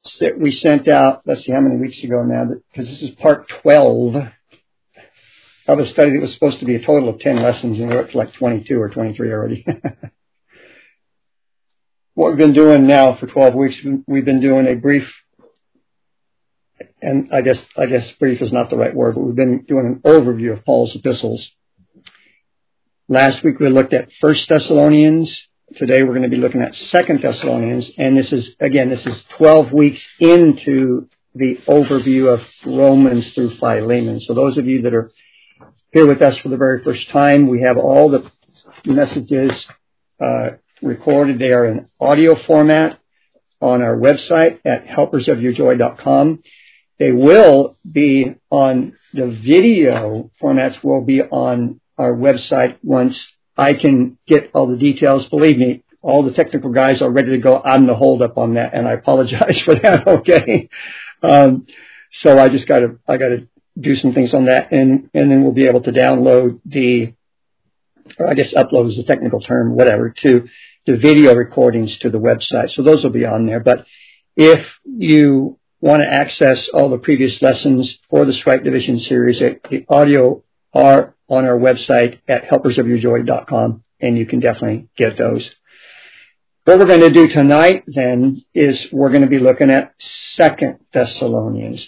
that we sent out, let's see how many weeks ago now, because this is part 12 of a study that was supposed to be a total of 10 lessons, and we're up to like 22 or 23 already. What we've been doing now for 12 weeks, we've been doing a brief, and I guess brief is not the right word, but we've been doing an overview of Paul's epistles. Last week we looked at 1 Thessalonians. Today we're going to be looking at 2 Thessalonians, and this is 12 weeks into the overview of Romans through Philemon. So those of you that are here with us for the very first time, we have all the messages recorded. They are in audio format on our website at helpersofyourjoy.com. They will be on the video formats will be on our website once I can get all the details. Believe me, all the technical guys are ready to go. I'm the holdup on that, and I apologize for that. Okay, so I gotta do some things on that, and then we'll be able to download or I guess upload is the technical term, whatever, to the video recordings to the website. So those will be on there. But if you want to access all the previous lessons for the Strike Division series, the audio are on our website at helpersofyourjoy.com, and you can definitely get those. What we're going to do tonight, then, is we're going to be looking at 2 Thessalonians.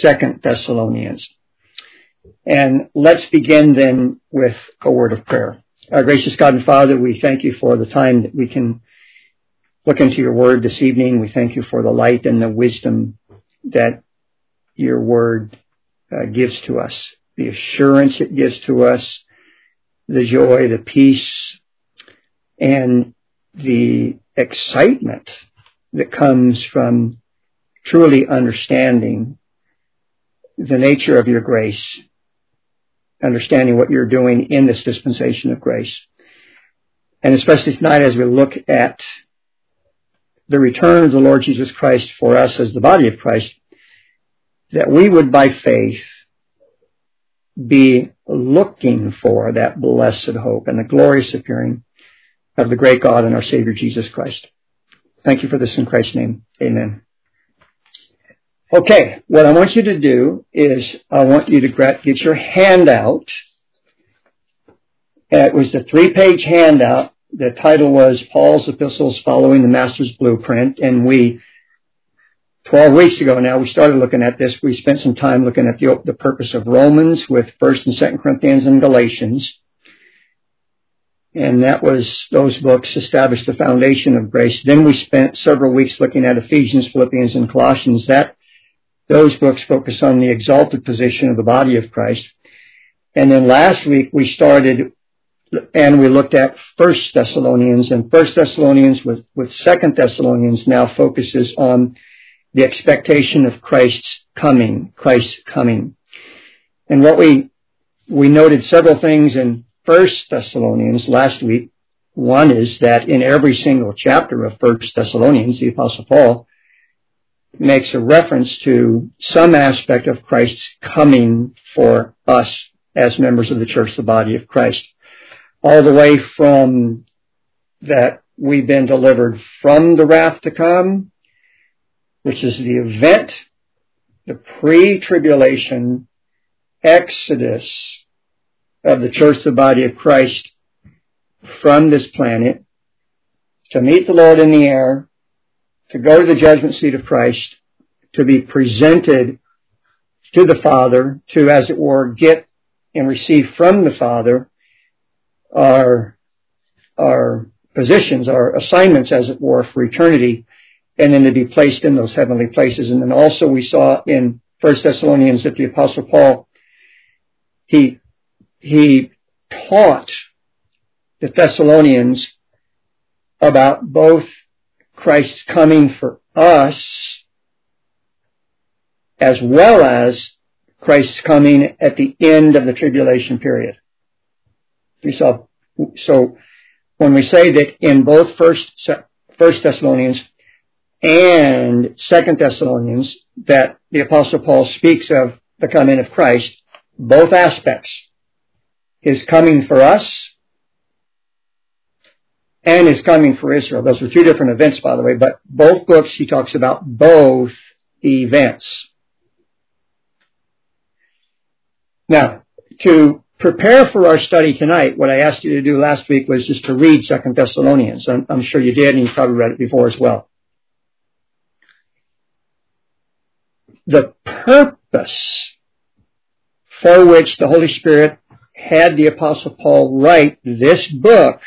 And let's begin, then, with a word of prayer. Our gracious God and Father, we thank you for the time that we can look into your word this evening. We thank you for the light and the wisdom that your word gives to us, the assurance it gives to us, the joy, the peace, and the excitement that comes from truly understanding the nature of your grace, understanding what you're doing in this dispensation of grace. And especially tonight as we look at the return of the Lord Jesus Christ for us as the body of Christ, that we would by faith be looking for that blessed hope and the glorious appearing of the great God and our Savior Jesus Christ. Thank you for this in Christ's name. Amen. Okay, what I want you to do is I want you to get your handout. It was the 3-page handout. The title was Paul's Epistles Following the Master's Blueprint, and 12 weeks ago now, we started looking at this. We spent some time looking at the purpose of Romans with 1st and 2nd Corinthians and Galatians. And those books established the foundation of grace. Then we spent several weeks looking at Ephesians, Philippians, and Colossians. Those books focus on the exalted position of the body of Christ. And then last week we started and we looked at 1 Thessalonians, and 1 Thessalonians with 2 Thessalonians now focuses on the expectation of Christ's coming. And what we noted several things in 1 Thessalonians last week. One is that in every single chapter of 1 Thessalonians, the Apostle Paul makes a reference to some aspect of Christ's coming for us as members of the church, the body of Christ. All the way from that we've been delivered from the wrath to come, which is the event, the pre-tribulation exodus of the church, the body of Christ, from this planet, to meet the Lord in the air, to go to the judgment seat of Christ, to be presented to the Father, to, as it were, get and receive from the Father our positions, our assignments, as it were, for eternity, and then to be placed in those heavenly places. And then also we saw in 1 Thessalonians that the Apostle Paul, he taught the Thessalonians about both Christ's coming for us as well as Christ's coming at the end of the tribulation period. So when we say that in both First Thessalonians and 2 Thessalonians that the Apostle Paul speaks of the coming of Christ, both aspects, his coming for us and his coming for Israel. Those are two different events, by the way, but both books he talks about both events. Now, to prepare for our study tonight, what I asked you to do last week was just to read 2 Thessalonians. I'm sure you did, and you probably read it before as well. The purpose for which the Holy Spirit had the Apostle Paul write this book,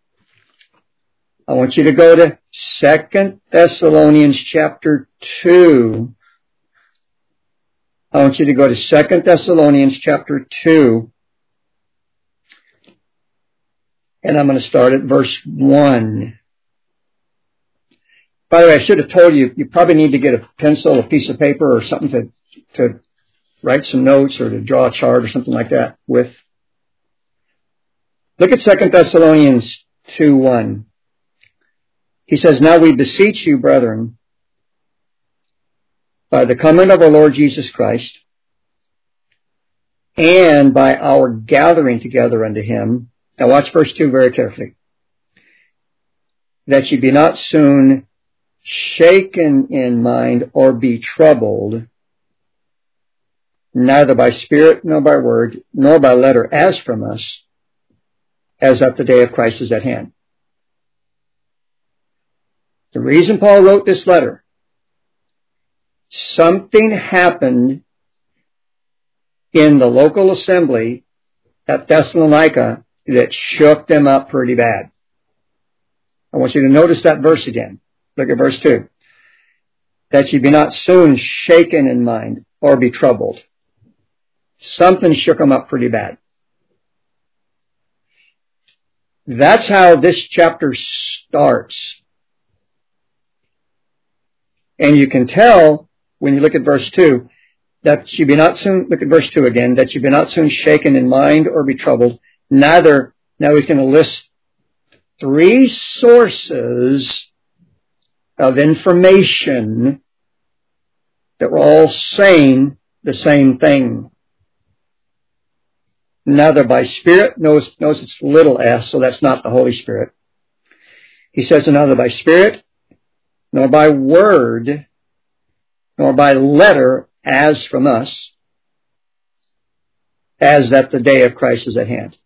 I want you to go to 2 Thessalonians chapter 2. I want you to go to 2 Thessalonians chapter 2. And I'm going to start at verse 1. By the way, I should have told you, you probably need to get a pencil, a piece of paper, or something to write some notes or to draw a chart or something like that with. Look at 2 Thessalonians 2:1. He says, "Now we beseech you, brethren, by the coming of our Lord Jesus Christ, and by our gathering together unto him." Now watch verse 2 very carefully. "That ye be not soon shaken in mind or be troubled, neither by spirit nor by word, nor by letter as from us, as that the day of Christ is at hand." The reason Paul wrote this letter, something happened in the local assembly at Thessalonica that shook them up pretty bad. I want you to notice that verse again. Look at verse 2. "That ye be not soon shaken in mind or be troubled." Something shook them up pretty bad. That's how this chapter starts. And you can tell when you look at verse 2, that ye be not soon, look at verse 2 again, "that ye be not soon shaken in mind or be troubled, neither," now he's going to list 3 sources of information that were all saying the same thing. Neither by spirit, notice it's little s, so that's not the Holy Spirit. He says, "Neither by spirit, nor by word, nor by letter as from us, as that the day of Christ is at hand."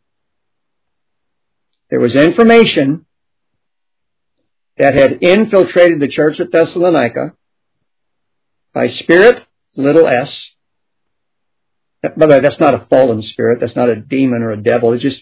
There was information that had infiltrated the church at Thessalonica by spirit, little s. By the way, that's not a fallen spirit. That's not a demon or a devil. Think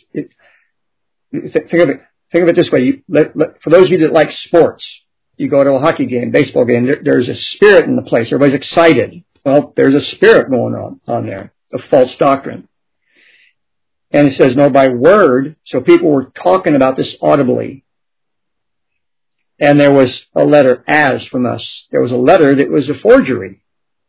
of it this way. For those of you that like sports, you go to a hockey game, baseball game, there's a spirit in the place. Everybody's excited. Well, there's a spirit going on there, a false doctrine. And it says, "No, by word," so people were talking about this audibly. And there was a letter as from us. There was a letter that was a forgery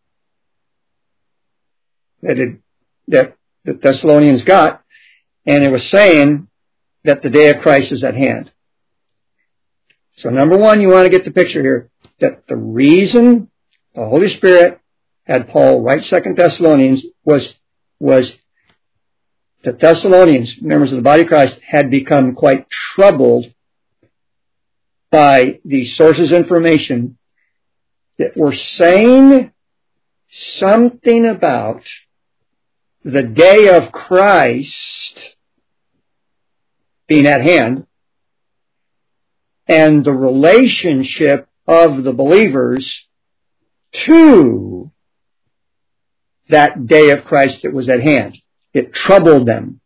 that the Thessalonians got, and it was saying that the day of Christ is at hand. So number one, you want to get the picture here, that the reason the Holy Spirit had Paul write 2 Thessalonians was the Thessalonians, members of the body of Christ, had become quite troubled by the sources of information that were saying something about the day of Christ being at hand and the relationship of the believers to that day of Christ that was at hand. It troubled them.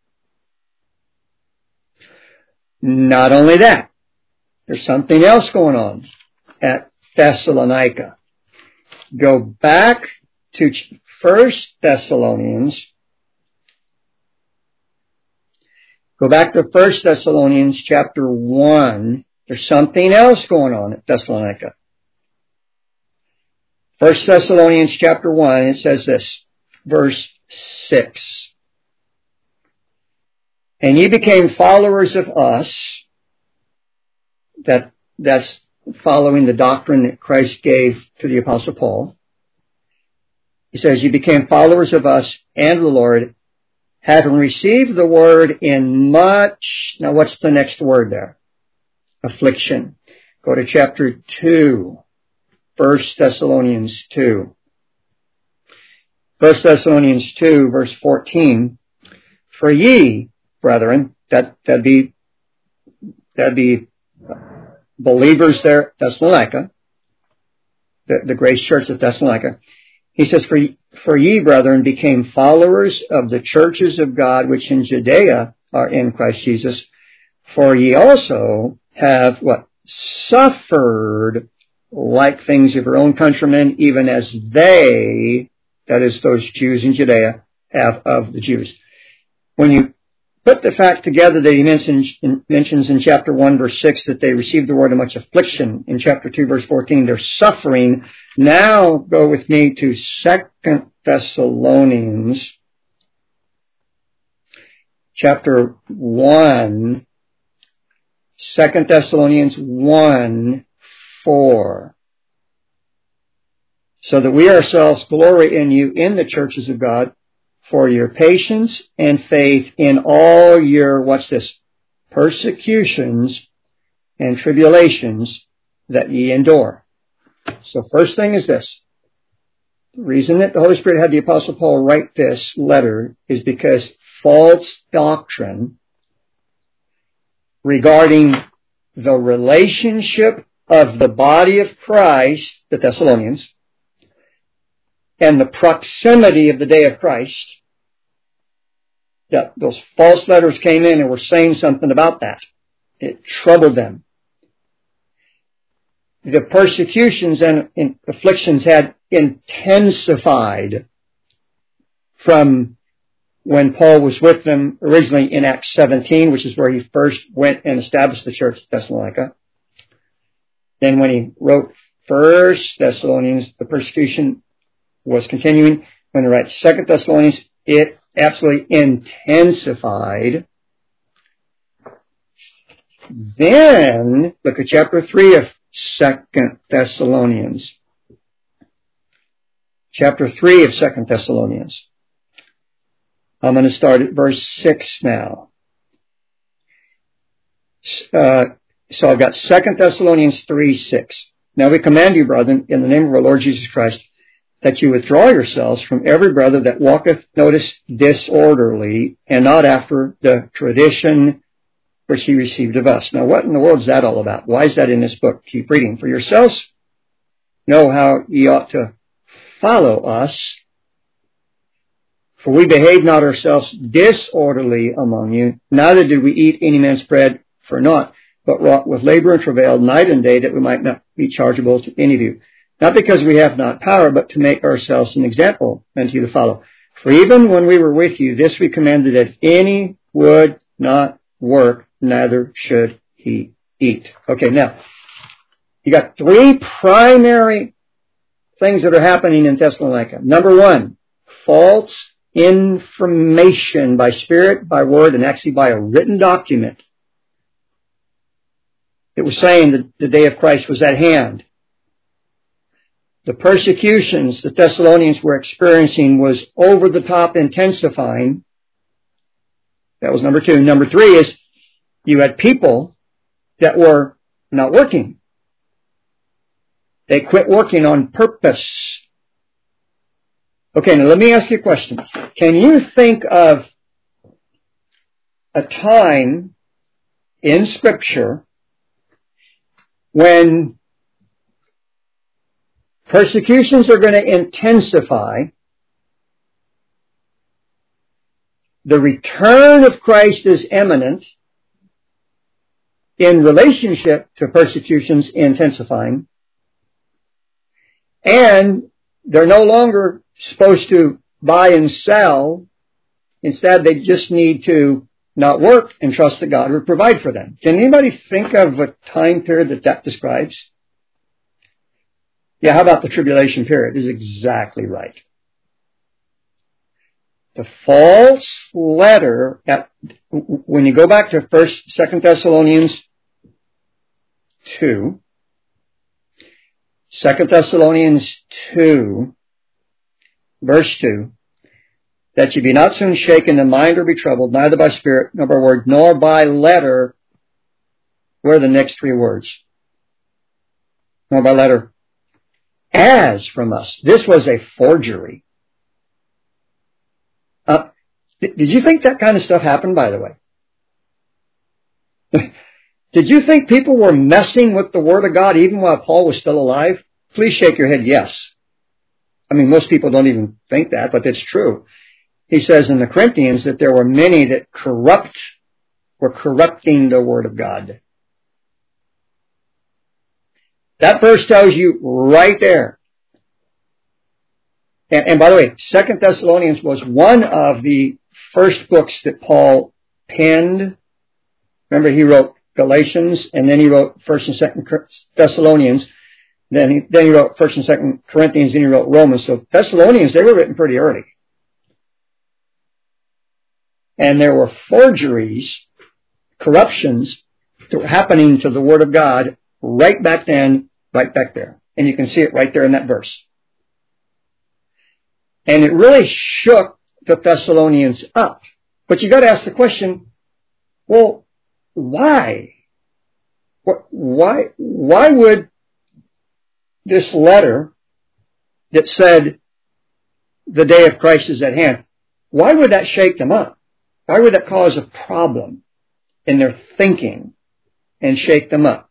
Not only that, there's something else going on at Thessalonica. Go back to 1 Thessalonians. Go back to 1 Thessalonians chapter 1. There's something else going on at Thessalonica. 1 Thessalonians chapter 1, it says this, verse 6. "And ye became followers of us," that's following the doctrine that Christ gave to the Apostle Paul. He says, "You became followers of us and the Lord, having received the word in much," now what's the next word there? Affliction. Go to chapter 2. 1 Thessalonians 2. 1 Thessalonians 2, verse 14. For ye, brethren, that'd be believers there at Thessalonica, the Grace Church at Thessalonica. He says, for ye, brethren, became followers of the churches of God which in Judea are in Christ Jesus. For ye also have, what? Suffered like things of your own countrymen, even as they, that is those Jews in Judea, have of the Jews. When you put the fact together that he mentions in chapter 1, verse 6, that they received the word of much affliction. In chapter 2, verse 14, they're suffering. Now go with me to 2 Thessalonians, chapter 1, 2 Thessalonians 1, 4. So that we ourselves glory in you in the churches of God, for your patience and faith in all your, what's this? Persecutions and tribulations that ye endure. So first thing is this. The reason that the Holy Spirit had the Apostle Paul write this letter is because false doctrine regarding the relationship of the body of Christ, the Thessalonians, and the proximity of the day of Christ, that those false letters came in and were saying something about that. It troubled them. The persecutions and afflictions had intensified from when Paul was with them originally in Acts 17, which is where he first went and established the church at Thessalonica. Then when he wrote 1 Thessalonians, the persecution was continuing. When he writes 2 Thessalonians, it absolutely intensified. Then, look at chapter 3 of 2 Thessalonians. Chapter 3 of 2 Thessalonians. I'm going to start at verse 6 now. So I've got 2 Thessalonians 3:6. Now we command you, brethren, in the name of our Lord Jesus Christ, that you withdraw yourselves from every brother that walketh, notice, disorderly, and not after the tradition which he received of us. Now what in the world is that all about? Why is that in this book? Keep reading. For yourselves know how ye ought to follow us. For we behaved not ourselves disorderly among you, neither did we eat any man's bread for naught, but wrought with labor and travail night and day, that we might not be chargeable to any of you. Not because we have not power, but to make ourselves an example unto you to follow. For even when we were with you, this we commanded, that any would not work, neither should he eat. Okay, now, you got three primary things that are happening in Thessalonica. Number one, false information by spirit, by word, and actually by a written document. It was saying that the day of Christ was at hand. The persecutions the Thessalonians were experiencing was over the top intensifying. That was number two. Number three is you had people that were not working. They quit working on purpose. Okay, now let me ask you a question. Can you think of a time in Scripture when persecutions are going to intensify, the return of Christ is imminent in relationship to persecutions intensifying, and they're no longer supposed to buy and sell. Instead, they just need to not work and trust that God will provide for them. Can anybody think of a time period that describes? Yeah, how about the tribulation period? Is exactly right. The false letter, when you go back to 2 Thessalonians 2, 2 Thessalonians 2, verse 2, that ye be not soon shaken in mind or be troubled, neither by spirit, nor by word, nor by letter. Where are the next three words? Nor by letter. as from us. This was a forgery. Did you think that kind of stuff happened, by the way? Did you think people were messing with the Word of God even while Paul was still alive? Please shake your head yes. I mean, most people don't even think that, but it's true. He says in the Corinthians that there were many that were corrupting the Word of God. That verse tells you right there. And by the way, 2 Thessalonians was one of the first books that Paul penned. Remember, he wrote Galatians, and then he wrote 1st and 2nd Thessalonians. Then he wrote 1st and 2nd Corinthians, and he wrote Romans. So Thessalonians, they were written pretty early. And there were forgeries, corruptions that were happening to the Word of God right back then, right back there. And you can see it right there in that verse. And it really shook the Thessalonians up. But you got to ask the question, well, why? Why would this letter that said the day of Christ is at hand, why would that shake them up? Why would that cause a problem in their thinking and shake them up?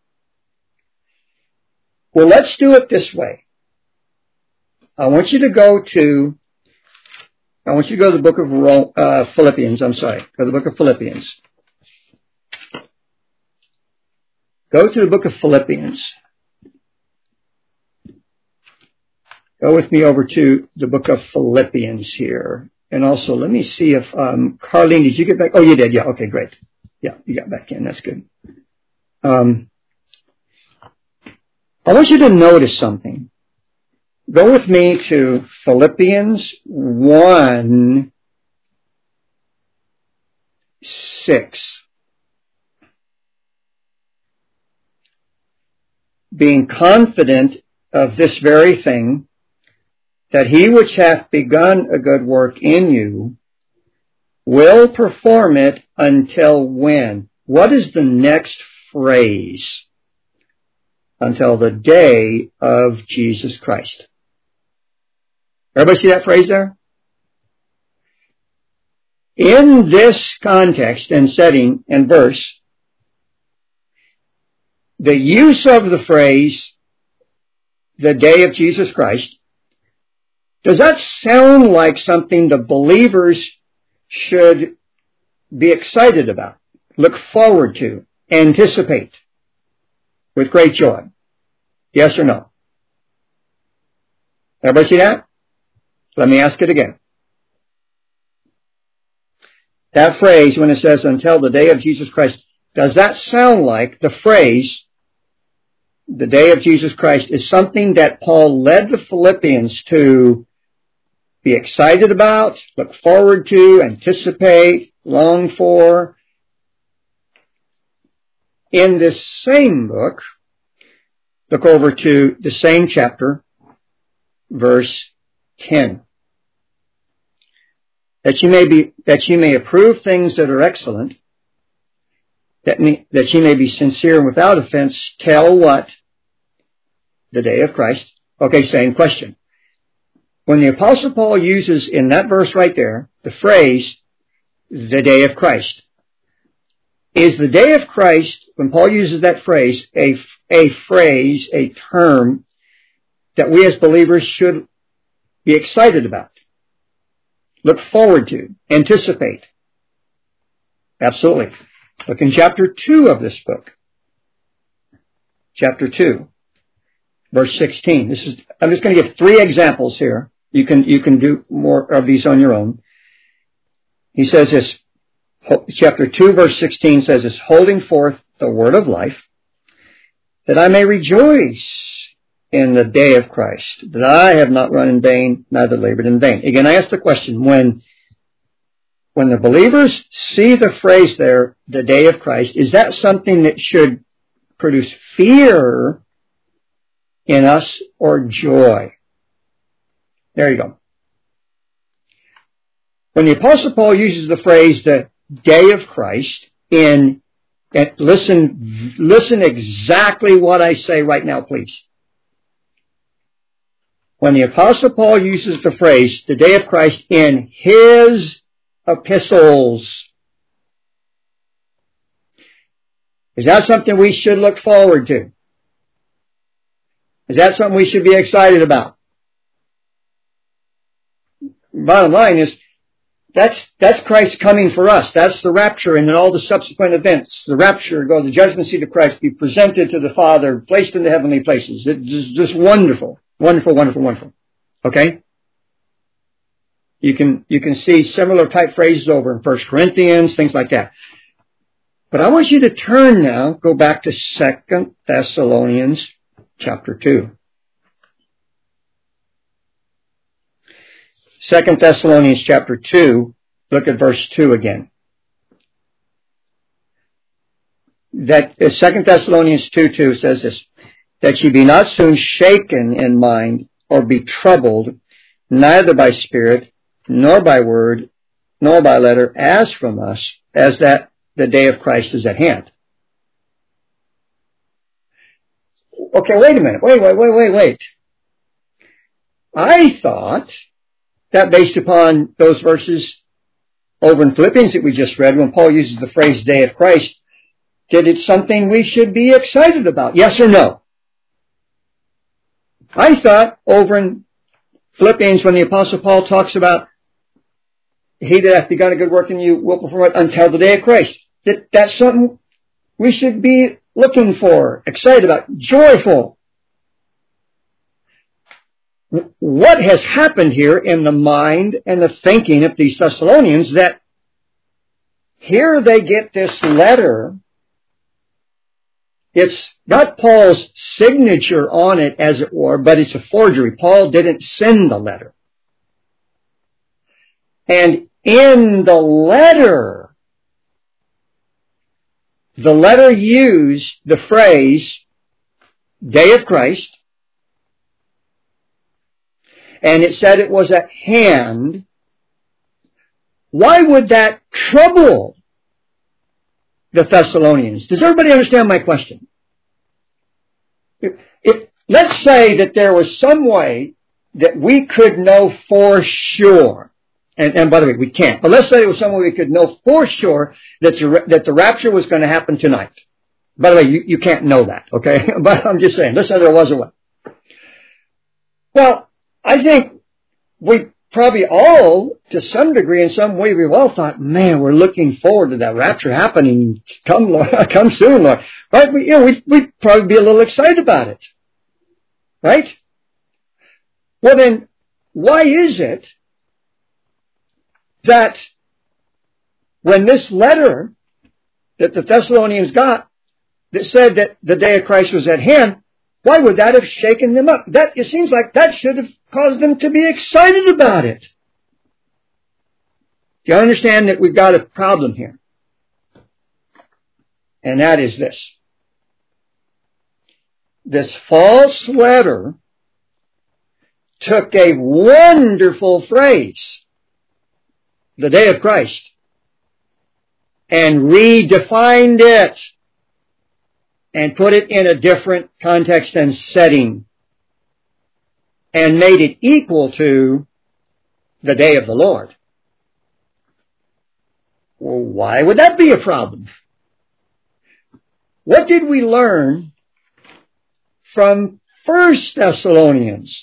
Well, let's do it this way. I want you to go to the book of Philippians. Go to the book of Philippians. Go to the book of Philippians. Go with me over to the book of Philippians here. And also, let me see if, Carlene, did you get back? Oh, you did. Yeah. Okay, great. Yeah, you got back in. That's good. I want you to notice something. Go with me to Philippians 1:6. Being confident of this very thing, that he which hath begun a good work in you will perform it until when? What is the next phrase? Until the day of Jesus Christ. Everybody see that phrase there? In this context and setting and verse, the use of the phrase, the day of Jesus Christ, does that sound like something the believers should be excited about, look forward to, anticipate with great joy? Yes or no? Everybody see that? Let me ask it again. That phrase, when it says, until the day of Jesus Christ, does that sound like the phrase, the day of Jesus Christ, is something that Paul led the Philippians to be excited about, look forward to, anticipate, long for? In this same book, look over to the same chapter, verse 10. That you may approve things that are excellent, that you may be sincere and without offense, tell what? The day of Christ. Okay, same question. When the Apostle Paul uses in that verse right there, the phrase, the day of Christ, is the day of Christ, when Paul uses that phrase, a phrase, a term that we as believers should be excited about, look forward to, anticipate? Absolutely. Look in chapter 2 of this book. Chapter 2, verse 16. I'm just going to give 3 examples here. You can do more of these on your own. He says this, chapter 2, verse 16 says this, holding forth the word of life, that I may rejoice in the day of Christ, that I have not run in vain, neither labored in vain. Again, I ask the question, when the believers see the phrase there, the day of Christ, is that something that should produce fear in us or joy? There you go. When the Apostle Paul uses the phrase, the day of Christ, and listen exactly what I say right now, please. when the Apostle Paul uses the phrase, the day of Christ, in his epistles. Is that something we should look forward to? Is that something we should be excited about? Bottom line is, that's Christ coming for us. That's the rapture and then all the subsequent events. The rapture, go to the judgment seat of Christ, be presented to the Father, placed in the heavenly places. It's just wonderful. Wonderful, wonderful, wonderful. Okay? You can see similar type phrases over in 1 Corinthians, things like that. But I want you to turn now, go back to 2 Thessalonians chapter 2. 2 Thessalonians chapter 2, look at verse 2 again. That 2 Thessalonians 2:2 says this, that ye be not soon shaken in mind or be troubled, neither by spirit, nor by word, nor by letter, as from us, as that the day of Christ is at hand. Okay, wait a minute. Wait. I thought that based upon those verses over in Philippians that we just read, when Paul uses the phrase day of Christ, that it's something we should be excited about. Yes or no? I thought over in Philippians when the Apostle Paul talks about he that hath begun a good work in you will perform it until the day of Christ. That's something we should be looking for, excited about, joyful. What has happened here in the mind and the thinking of these Thessalonians that here they get this letter. It's got Paul's signature on it, as it were, but it's a forgery. Paul didn't send the letter. And in the letter used the phrase day of Christ, and it said it was at hand. Why would that trouble the Thessalonians? Does everybody understand my question? If let's say that there was some way that we could know for sure, and by the way, we can't, but let's say there was some way we could know for sure that the rapture was going to happen tonight. By the way, you can't know that, okay? But I'm just saying, let's say there was a way. Well, I think we probably all, to some degree, in some way, we've all thought, man, we're looking forward to that rapture happening. Come, Lord, come soon, Lord. Right? We'd probably be a little excited about it. Right? Well then, why is it that when this letter that the Thessalonians got that said that the day of Christ was at hand, why would that have shaken them up? It seems like that should have caused them to be excited about it. Do you understand that we've got a problem here? And that is this. This false letter took a wonderful phrase, the day of Christ, and redefined it and put it in a different context and setting and made it equal to the day of the Lord. Well, why would that be a problem? What did we learn from 1 Thessalonians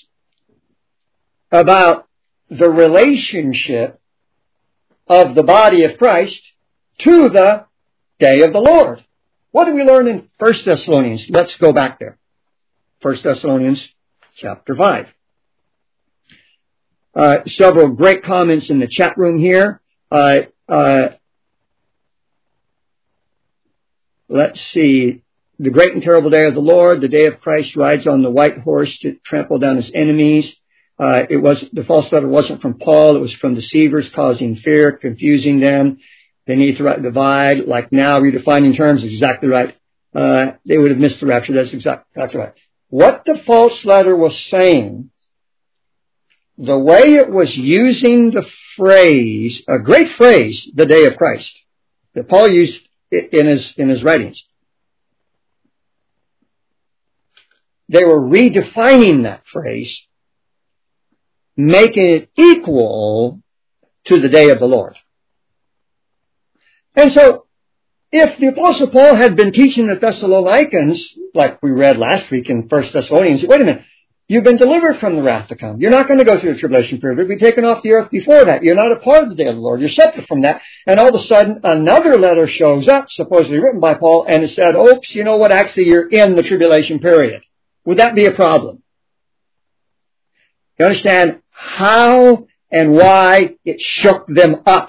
about the relationship of the body of Christ to the day of the Lord? What do we learn in 1 Thessalonians? Let's go back there. 1 Thessalonians chapter 5. Several great comments in the chat room here. Let's see. The great and terrible day of the Lord, the day of Christ rides on the white horse to trample down his enemies. The false letter wasn't from Paul. It was from deceivers, causing fear, confusing them. They need to divide, like now, redefining terms is exactly right. They would have missed the rapture. That's exactly right. What the false letter was saying, the way it was using the phrase, a great phrase, the day of Christ, that Paul used in his writings. They were redefining that phrase making it equal to the day of the Lord. And so, if the Apostle Paul had been teaching the Thessalonians, like we read last week in 1 Thessalonians, wait a minute, you've been delivered from the wrath to come. You're not going to go through the tribulation period. You'll be taken off the earth before that. You're not a part of the day of the Lord. You're separate from that. And all of a sudden, another letter shows up, supposedly written by Paul, and it said, oops, you know what, actually you're in the tribulation period. Would that be a problem? You understand how and why it shook them up.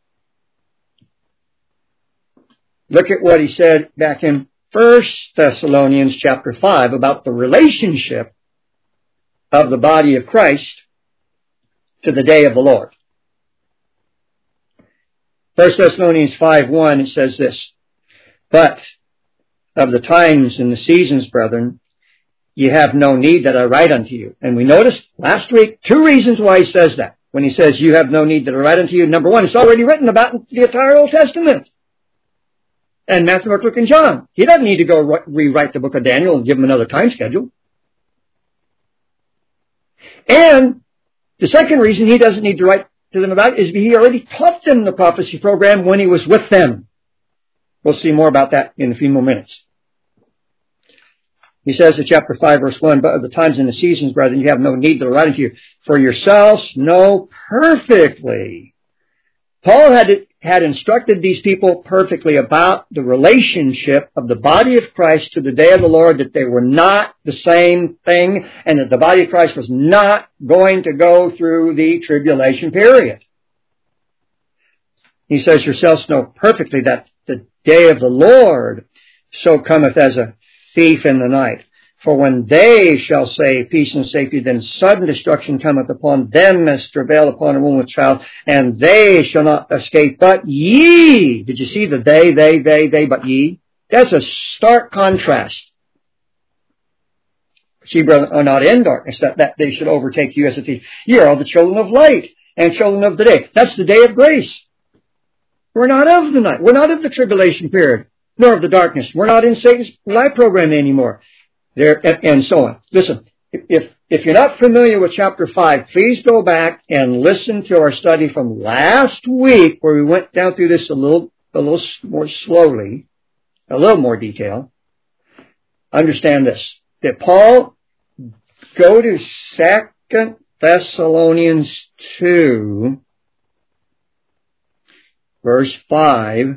Look at what he said back in 1 Thessalonians chapter 5 about the relationship of the body of Christ to the day of the Lord. 1 Thessalonians 5:1, it says this, but of the times and the seasons, brethren, ye have no need that I write unto you. And we noticed last week 2 reasons why he says that. When he says you have no need that I write unto you, number 1, it's already written about in the entire Old Testament. And Matthew, Mark, Luke, and John. He doesn't need to go rewrite the book of Daniel and give him another time schedule. And the second reason he doesn't need to write to them about it is he already taught them the prophecy program when he was with them. We'll see more about that in a few more minutes. He says in chapter 5, verse 1, but of the times and the seasons, brethren, you have no need that I write unto you. For yourselves know perfectly. Paul had instructed these people perfectly about the relationship of the body of Christ to the day of the Lord, that they were not the same thing, and that the body of Christ was not going to go through the tribulation period. He says, yourselves know perfectly that the day of the Lord so cometh as a thief in the night. For when they shall say peace and safety, then sudden destruction cometh upon them as travail upon a woman with child, and they shall not escape. But ye, did you see the they, but ye? That's a stark contrast. Ye, brethren, are not in darkness, that they should overtake you as a thief. Ye are the children of light and children of the day. That's the day of grace. We're not of the night. We're not of the tribulation period, nor of the darkness. We're not in Satan's life program anymore. And so on. Listen, if you're not familiar with chapter 5, please go back and listen to our study from last week where we went down through this a little more slowly, a little more detail. Understand this, that Paul, go to 2 Thessalonians 2, verse 5.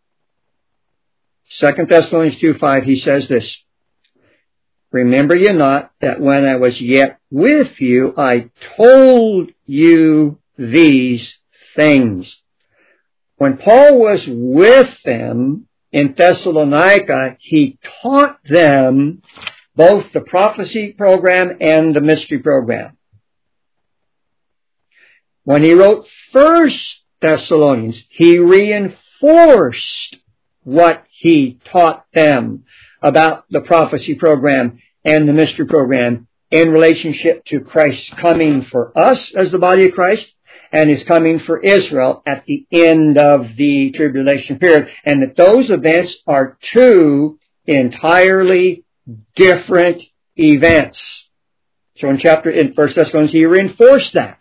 2 Thessalonians 2:5, he says this, remember ye not that when I was yet with you, I told you these things. When Paul was with them in Thessalonica, he taught them both the prophecy program and the mystery program. When he wrote 1 Thessalonians, he reinforced what he taught them about the prophecy program and the mystery program in relationship to Christ's coming for us as the body of Christ and his coming for Israel at the end of the tribulation period, and that those events are 2 entirely different events. So in 1 Thessalonians, he reinforced that.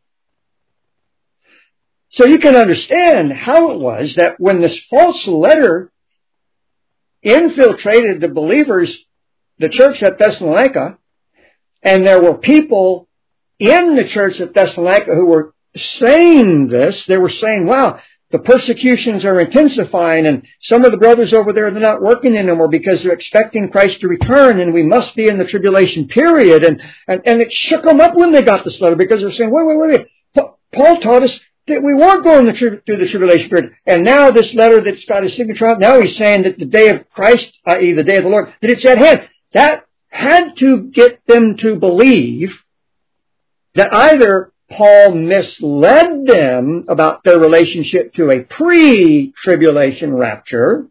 So you can understand how it was that when this false letter infiltrated the believers, the church at Thessalonica, and there were people in the church at Thessalonica who were saying this. They were saying, wow, the persecutions are intensifying, and some of the brothers over there, they're not working anymore because they're expecting Christ to return, and we must be in the tribulation period. And it shook them up when they got this letter, because they're saying, wait. Paul taught us that we weren't going through the tribulation period. And now this letter that's got his signature on, now he's saying that the day of Christ, i.e. the day of the Lord, that it's at hand. That had to get them to believe that either Paul misled them about their relationship to a pre-tribulation rapture,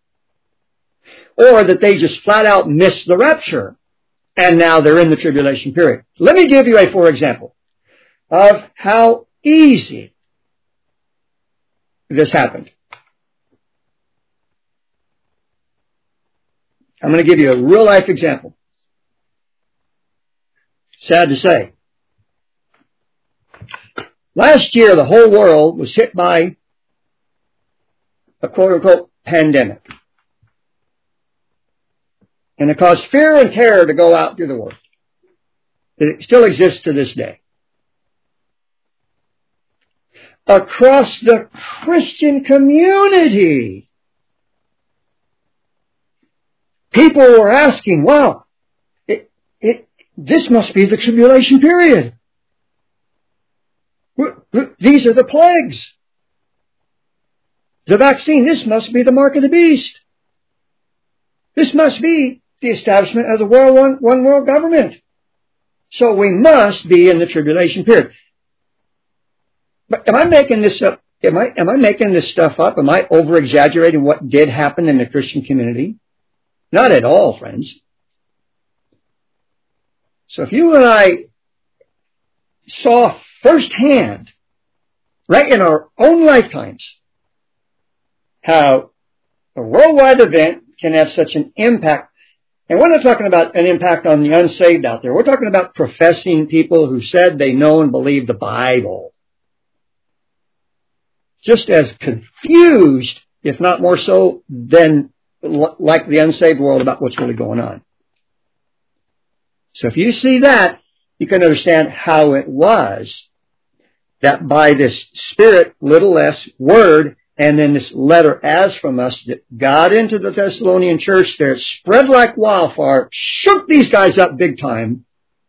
or that they just flat out missed the rapture, and now they're in the tribulation period. Let me give you a for example of how easy this happened. I'm going to give you a real-life example. Sad to say. Last year, the whole world was hit by a quote-unquote pandemic. And it caused fear and terror to go out through the world. It still exists to this day. Across the Christian community, people were asking, wow, this must be the tribulation period. These are the plagues. The vaccine, this must be the mark of the beast. This must be the establishment of the one world government. So we must be in the tribulation period. But am I making this up? Am I making this stuff up? Am I over-exaggerating what did happen in the Christian community? Not at all, friends. So if you and I saw firsthand, right in our own lifetimes, how a worldwide event can have such an impact. And we're not talking about an impact on the unsaved out there. We're talking about professing people who said they know and believe the Bible. Just as confused, if not more so, than like the unsaved world about what's really going on. So if you see that, you can understand how it was that by this Spirit, little s, word, and then this letter as from us that got into the Thessalonian church there, spread like wildfire, shook these guys up big time.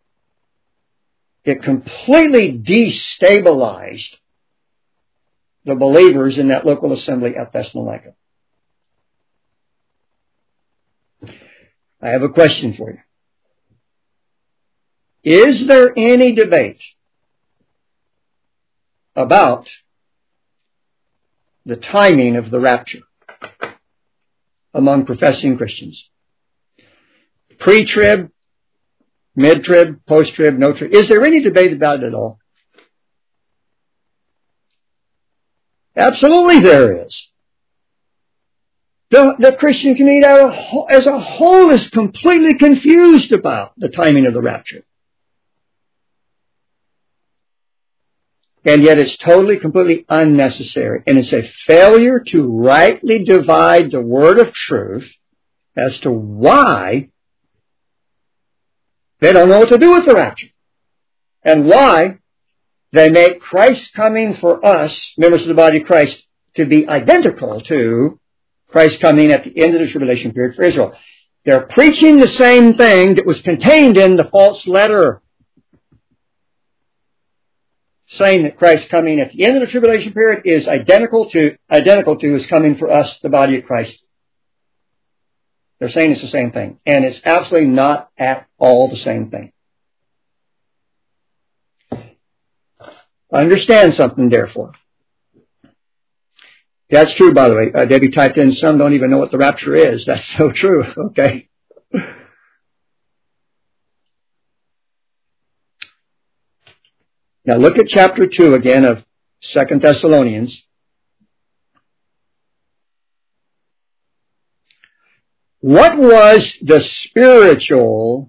It completely destabilized the believers in that local assembly at Thessalonica. I have a question for you. Is there any debate about the timing of the rapture among professing Christians? Pre-trib, mid-trib, post-trib, no-trib. Is there any debate about it at all? Absolutely there is. The Christian community as a whole is completely confused about the timing of the rapture. And yet it's totally, completely unnecessary. And it's a failure to rightly divide the word of truth as to why they don't know what to do with the rapture. And why they make Christ's coming for us, members of the body of Christ, to be identical to Christ's coming at the end of the tribulation period for Israel. They're preaching the same thing that was contained in the false letter, saying that Christ's coming at the end of the tribulation period is identical to his coming for us, the body of Christ. They're saying it's the same thing. And it's absolutely not at all the same thing. Understand something, therefore. That's true, by the way. Debbie typed in, some don't even know what the rapture is. That's so true. Okay. Now look at chapter 2 again of 2 Thessalonians. What was the spiritual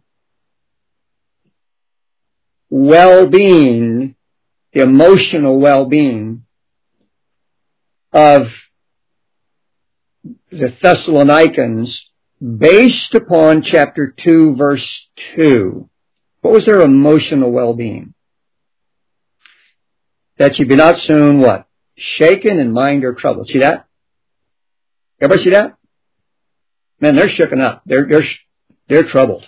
well-being, the emotional well-being of the Thessalonians based upon chapter 2, verse 2? What was their emotional well-being? That you be not soon, what? Shaken in mind or troubled. See that? Everybody see that? Man, they're shooken up. They're troubled.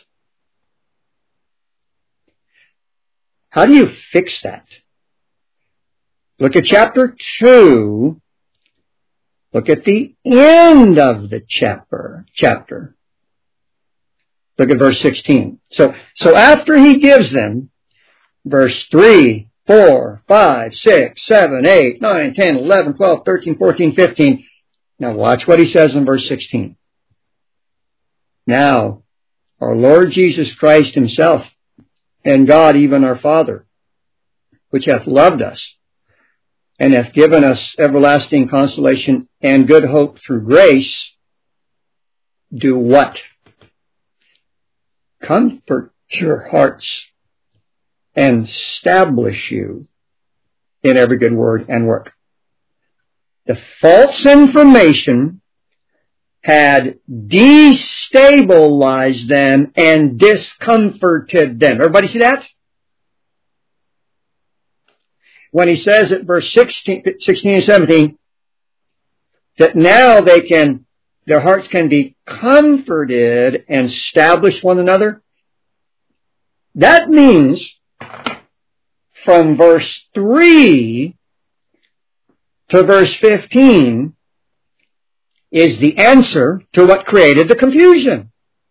How do you fix that? Look at chapter 2. Look at the end of the chapter. Look at verse 16. So after he gives them verse 3, 4, 5, 6, 7, 8, 9, 10, 11, 12, 13, 14, 15. Now watch what he says in verse 16. Now, our Lord Jesus Christ himself and God, even our Father, which hath loved us and hath given us everlasting consolation and good hope through grace, do what? Comfort your hearts and establish you in every good word and work. The false information had destabilized them and discomforted them. Everybody see that? When he says at verse 16 and 17, that now their hearts can be comforted and establish one another. That means from verse 3 to verse 15 is the answer to what created the confusion.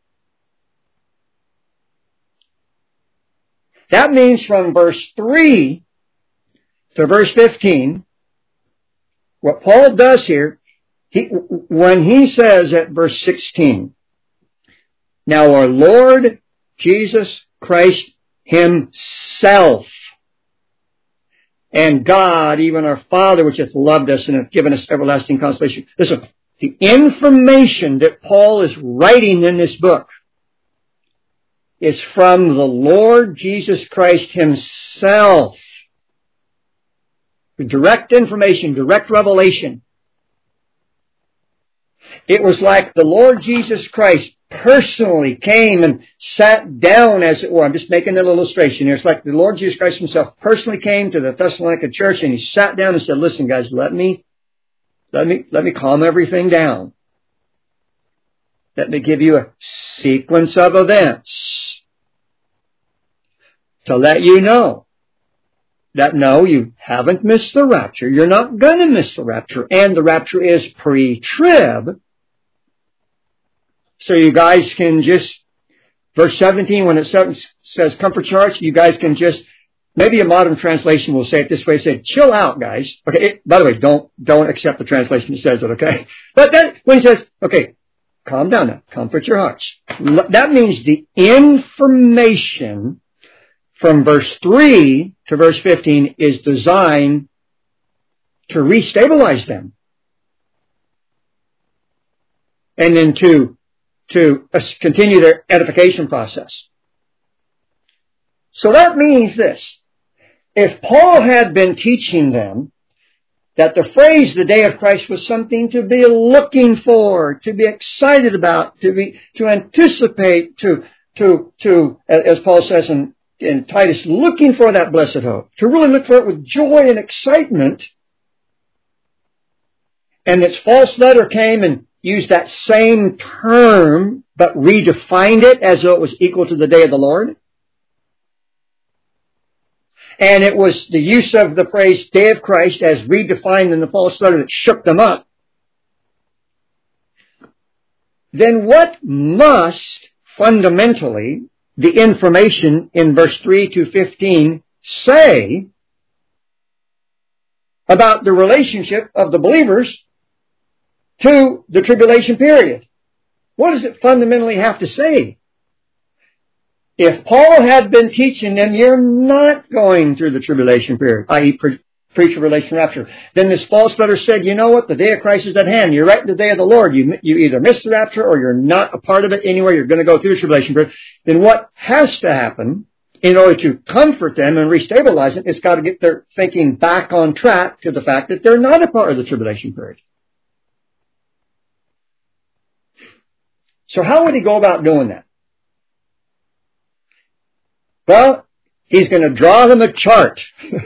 That means from verse 3 to verse 15, what Paul does here, when he says at verse 16, now our Lord Jesus Christ Himself and God, even our Father, which hath loved us and hath given us everlasting consolation. Listen, the information that Paul is writing in this book is from the Lord Jesus Christ Himself. Direct information, direct revelation. It was like the Lord Jesus Christ personally came and sat down, as it were. I'm just making an illustration here. It's like the Lord Jesus Christ Himself personally came to the Thessalonica church and He sat down and said, listen guys, let me calm everything down. Let me give you a sequence of events to let you know that no, you haven't missed the rapture. You're not going to miss the rapture. And the rapture is pre-trib. So you guys can just, verse 17, when it says comfort your hearts, you guys can just, maybe a modern translation will say it this way, say, chill out, guys. Okay, by the way, don't accept the translation that says it, okay? But then, when he says, okay, calm down now, comfort your hearts. That means the information from verse 3 to verse 15 is designed to restabilize them. And then to continue their edification process. So that means this. If Paul had been teaching them that the phrase the day of Christ was something to be looking for, to be excited about, to anticipate, as Paul says in Titus, looking for that blessed hope, to really look for it with joy and excitement, and its false letter came and used that same term, but redefined it as though it was equal to the day of the Lord. And it was the use of the phrase day of Christ as redefined in the false letter that shook them up. Then what must fundamentally the information in verse 3 to 15 say about the relationship of the believers to the tribulation period? What does it fundamentally have to say? If Paul had been teaching them, you're not going through the tribulation period, i.e. pre-tribulation rapture, then this false letter said, you know what, the day of Christ is at hand. You're right in the day of the Lord. You either missed the rapture or you're not a part of it anyway. You're going to go through the tribulation period. Then what has to happen in order to comfort them and restabilize it, it's got to get their thinking back on track to the fact that they're not a part of the tribulation period. So how would he go about doing that? Well, he's going to draw them a chart.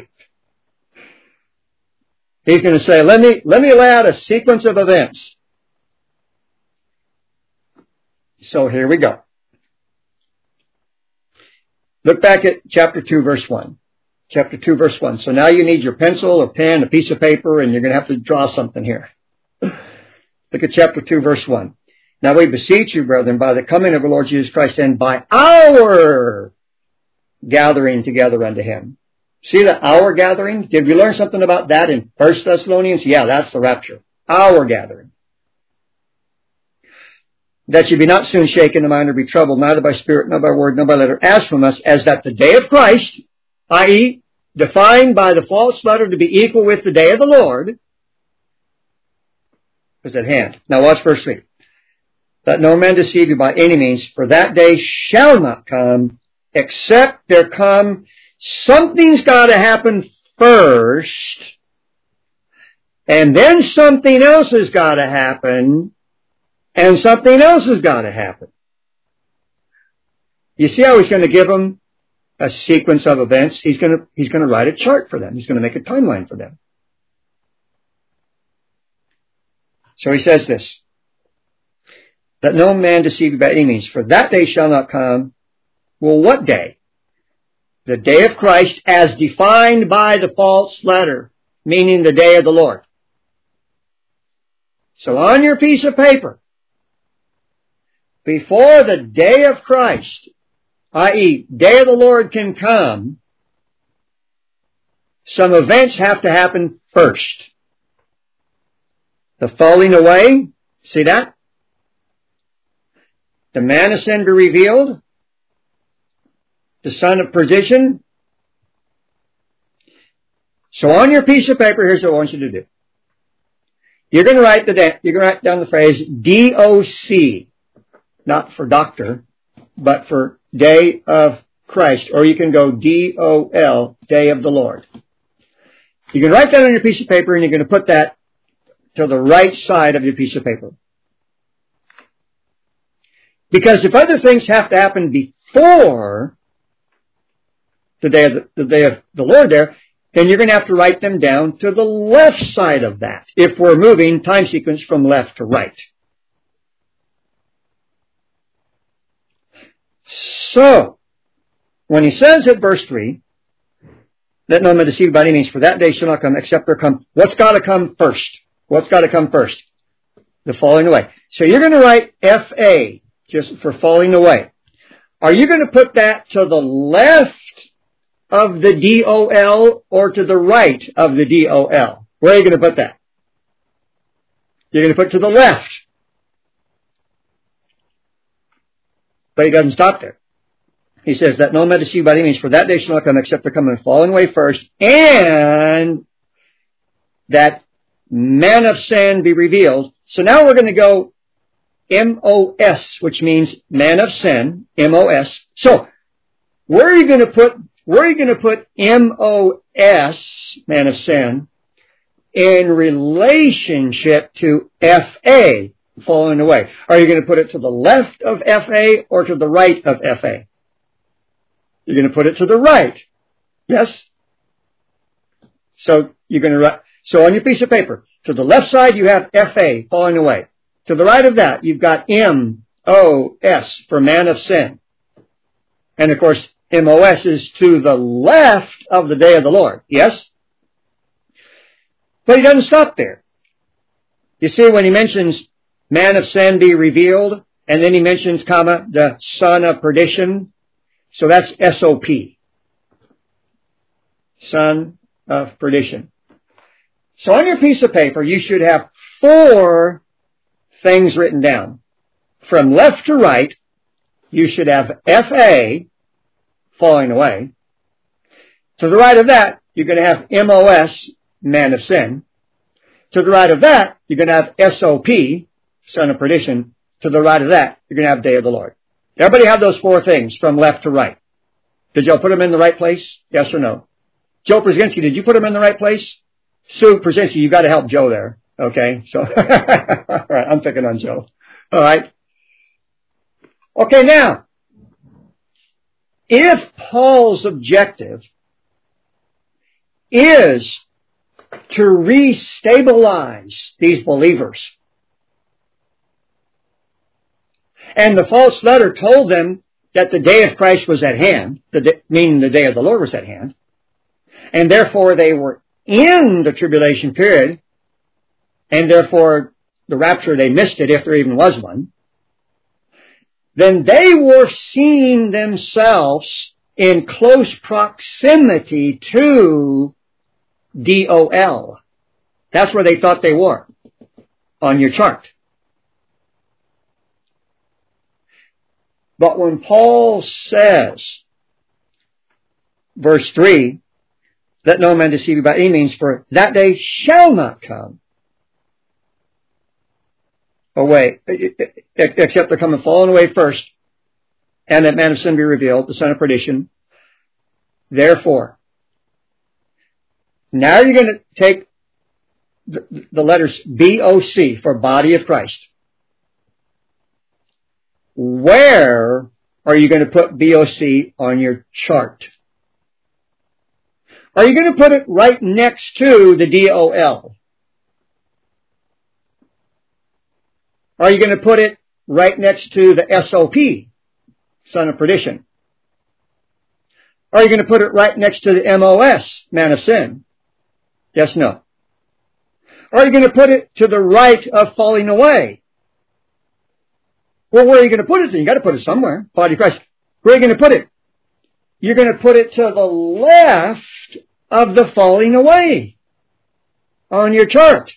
He's going to say, let me lay out a sequence of events. So here we go. Look back at chapter 2, verse 1. Chapter 2, verse 1. So now you need your pencil, a pen, a piece of paper, and you're going to have to draw something here. Look at chapter 2, verse 1. Now we beseech you, brethren, by the coming of the Lord Jesus Christ and by our gathering together unto Him. See the our gathering? Did we learn something about that in 1 Thessalonians? Yeah, that's the rapture. Our gathering. That you be not soon shaken in mind or be troubled, neither by spirit, nor by word, nor by letter, as from us, as that the day of Christ, i.e., defined by the false letter to be equal with the day of the Lord, is at hand. Now watch verse 3. Let no man deceive you by any means, for that day shall not come, except there come, something's got to happen first, and then something else has got to happen, and something else has got to happen. You see how he's going to give them a sequence of events? He's going to write a chart for them. He's going to make a timeline for them. So he says this, "Let no man deceive you by any means, for that day shall not come." Well, what day? The day of Christ as defined by the false letter, meaning the day of the Lord. So on your piece of paper, before the day of Christ, i.e., day of the Lord can come, some events have to happen first. The falling away, see that? The man of sin be revealed. The son of perdition. So on your piece of paper, here's what I want you to do. You're going to write down the phrase DOC, not for doctor, but for day of Christ, or you can go DOL, day of the Lord. You can write that on your piece of paper, and you're going to put that to the right side of your piece of paper. Because if other things have to happen before the day of the Lord there, then you're going to have to write them down to the left side of that, if we're moving time sequence from left to right. So, when he says at verse 3, "Let no man deceive you by any means, for that day shall not come, except there come," what's got to come first? What's got to come first? The falling away. So you're going to write FA, just for falling away. Are you going to put that to the left of the DOL or to the right of the DOL? Where are you going to put that? You're going to put it to the left. But he doesn't stop there. He says that no man deceive by any means, for that day shall not come except there come and falling away first, and that man of sin be revealed. So now we're going to go MOS, which means man of sin, MOS. So where are you going to put MOS, man of sin, in relationship to FA, falling away? Are you going to put it to the left of FA or to the right of FA? You're going to put it to the right. Yes? So you're going to write, so on your piece of paper, to the left side you have FA, falling away. To the right of that, you've got MOS for man of sin. And of course, MOS is to the left of the day of the Lord. Yes? But he doesn't stop there. You see, when he mentions man of sin be revealed, and then he mentions, the son of perdition. So that's SOP. Son of perdition. So on your piece of paper, you should have 4 things written down. From left to right, you should have FA, falling away. To the right of that, you're going to have MOS, man of sin. To the right of that, you're going to have SOP, son of perdition. To the right of that, you're going to have day of the Lord. Everybody have those 4 things from left to right. Did y'all put them in the right place? Yes or no? Joe Brzezinski, did you put them in the right place? Sue Brzezinski, you got to help Joe there. Okay, so, all right, I'm picking on Joe. All right. Okay, now, if Paul's objective is to restabilize these believers, and the false letter told them that the day of Christ was at hand, meaning the day of the Lord was at hand, and therefore they were in the tribulation period, and therefore the rapture, they missed it if there even was one, then they were seeing themselves in close proximity to DOL. That's where they thought they were on your chart. But when Paul says, verse 3, "Let no man deceive you by any means, for that day shall not come away, except there come and fallen away first, and that man of sin be revealed, the son of perdition. Therefore, Now you're going to take the letters BOC for body of Christ. Where are you going to put BOC on your chart? Are you going to put it right next to the DOL? Are you going to put it right next to the SOP, son of perdition? Are you going to put it right next to the MOS, man of sin? Yes, no. Are you going to put it to the right of falling away? Well, where are you going to put it then? You got to put it somewhere. Body of Christ. Where are you going to put it? You're going to put it to the left of the falling away on your chart.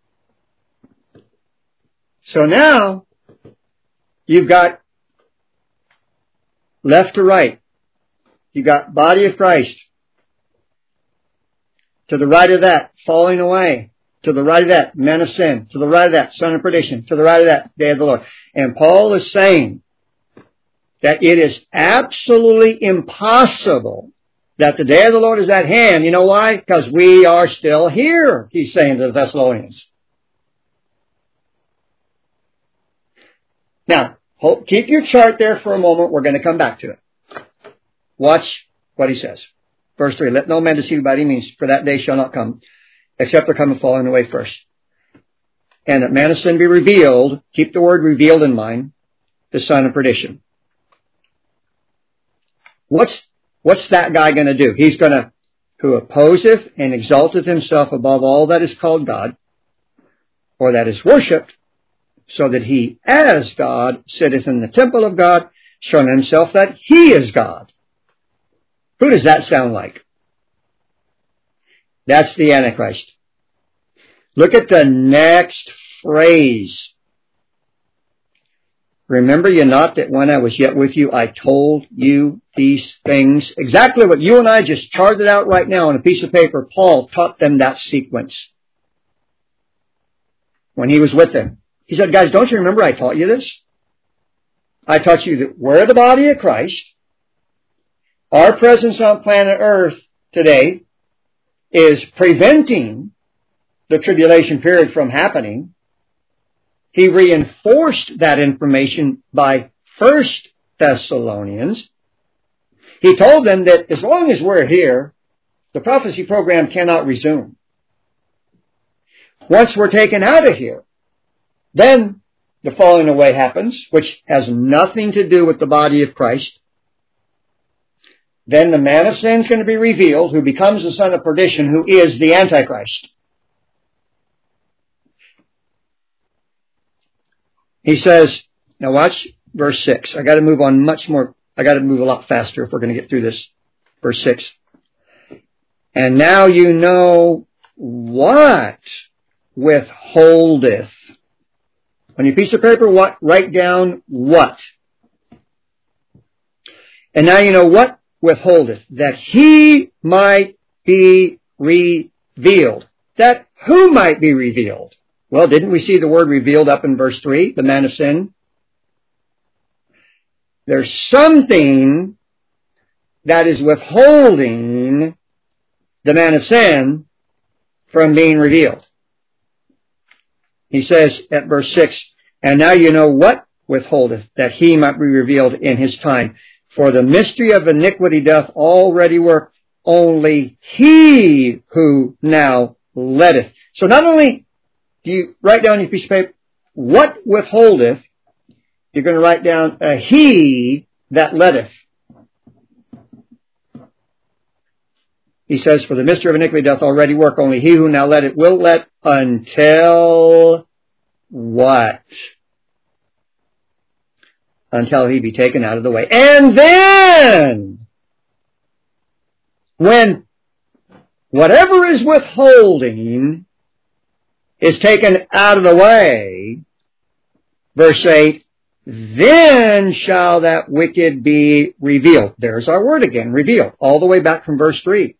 So now you've got left to right. You've got body of Christ. To the right of that, falling away. To the right of that, man of sin. To the right of that, son of perdition. To the right of that, day of the Lord. And Paul is saying that it is absolutely impossible that the day of the Lord is at hand. You know why? Because we are still here, he's saying to the Thessalonians. Now, keep your chart there for a moment. We're going to come back to it. Watch what he says. Verse 3, let no man deceive you by any means, for that day shall not come, except there come a falling away first. And that man of sin be revealed, keep the word revealed in mind, the son of perdition. What's that guy going to do? He's going to, who opposeth and exalteth himself above all that is called God, or that is worshipped, so that he as God sitteth in the temple of God, showing himself that he is God. Who does that sound like? That's the Antichrist. Look at the next phrase. Remember ye not that when I was yet with you, I told you these things. Exactly what you and I just charted out right now on a piece of paper. Paul taught them that sequence when he was with them. He said, guys, don't you remember I taught you this? I taught you that we're the body of Christ. Our presence on planet Earth today is preventing the tribulation period from happening. He reinforced that information by 1 Thessalonians. He told them that as long as we're here, the prophecy program cannot resume. Once we're taken out of here, then the falling away happens, which has nothing to do with the body of Christ. Then the man of sin is going to be revealed, who becomes the son of perdition, who is the Antichrist. He says, now watch verse 6. I got to move on much more. I got to move a lot faster if we're going to get through this. Verse 6. And now you know what withholdeth. On your piece of paper, write down what. And now you know what withholdeth, that he might be revealed. That who might be revealed? Well, didn't we see the word revealed up in verse 3, the man of sin? There's something that is withholding the man of sin from being revealed. He says at verse 6, and now you know what withholdeth, that he might be revealed in his time. For the mystery of iniquity doth already work, only he who now letteth. So not only do you write down your piece of paper, what withholdeth, you're going to write down a he that letteth. He says, for the mystery of iniquity doth already work, only he who now letteth will let until what? Until he be taken out of the way. And then, when whatever is withholding is taken out of the way, verse 8, then shall that wicked be revealed. There's our word again, revealed, all the way back from verse 3.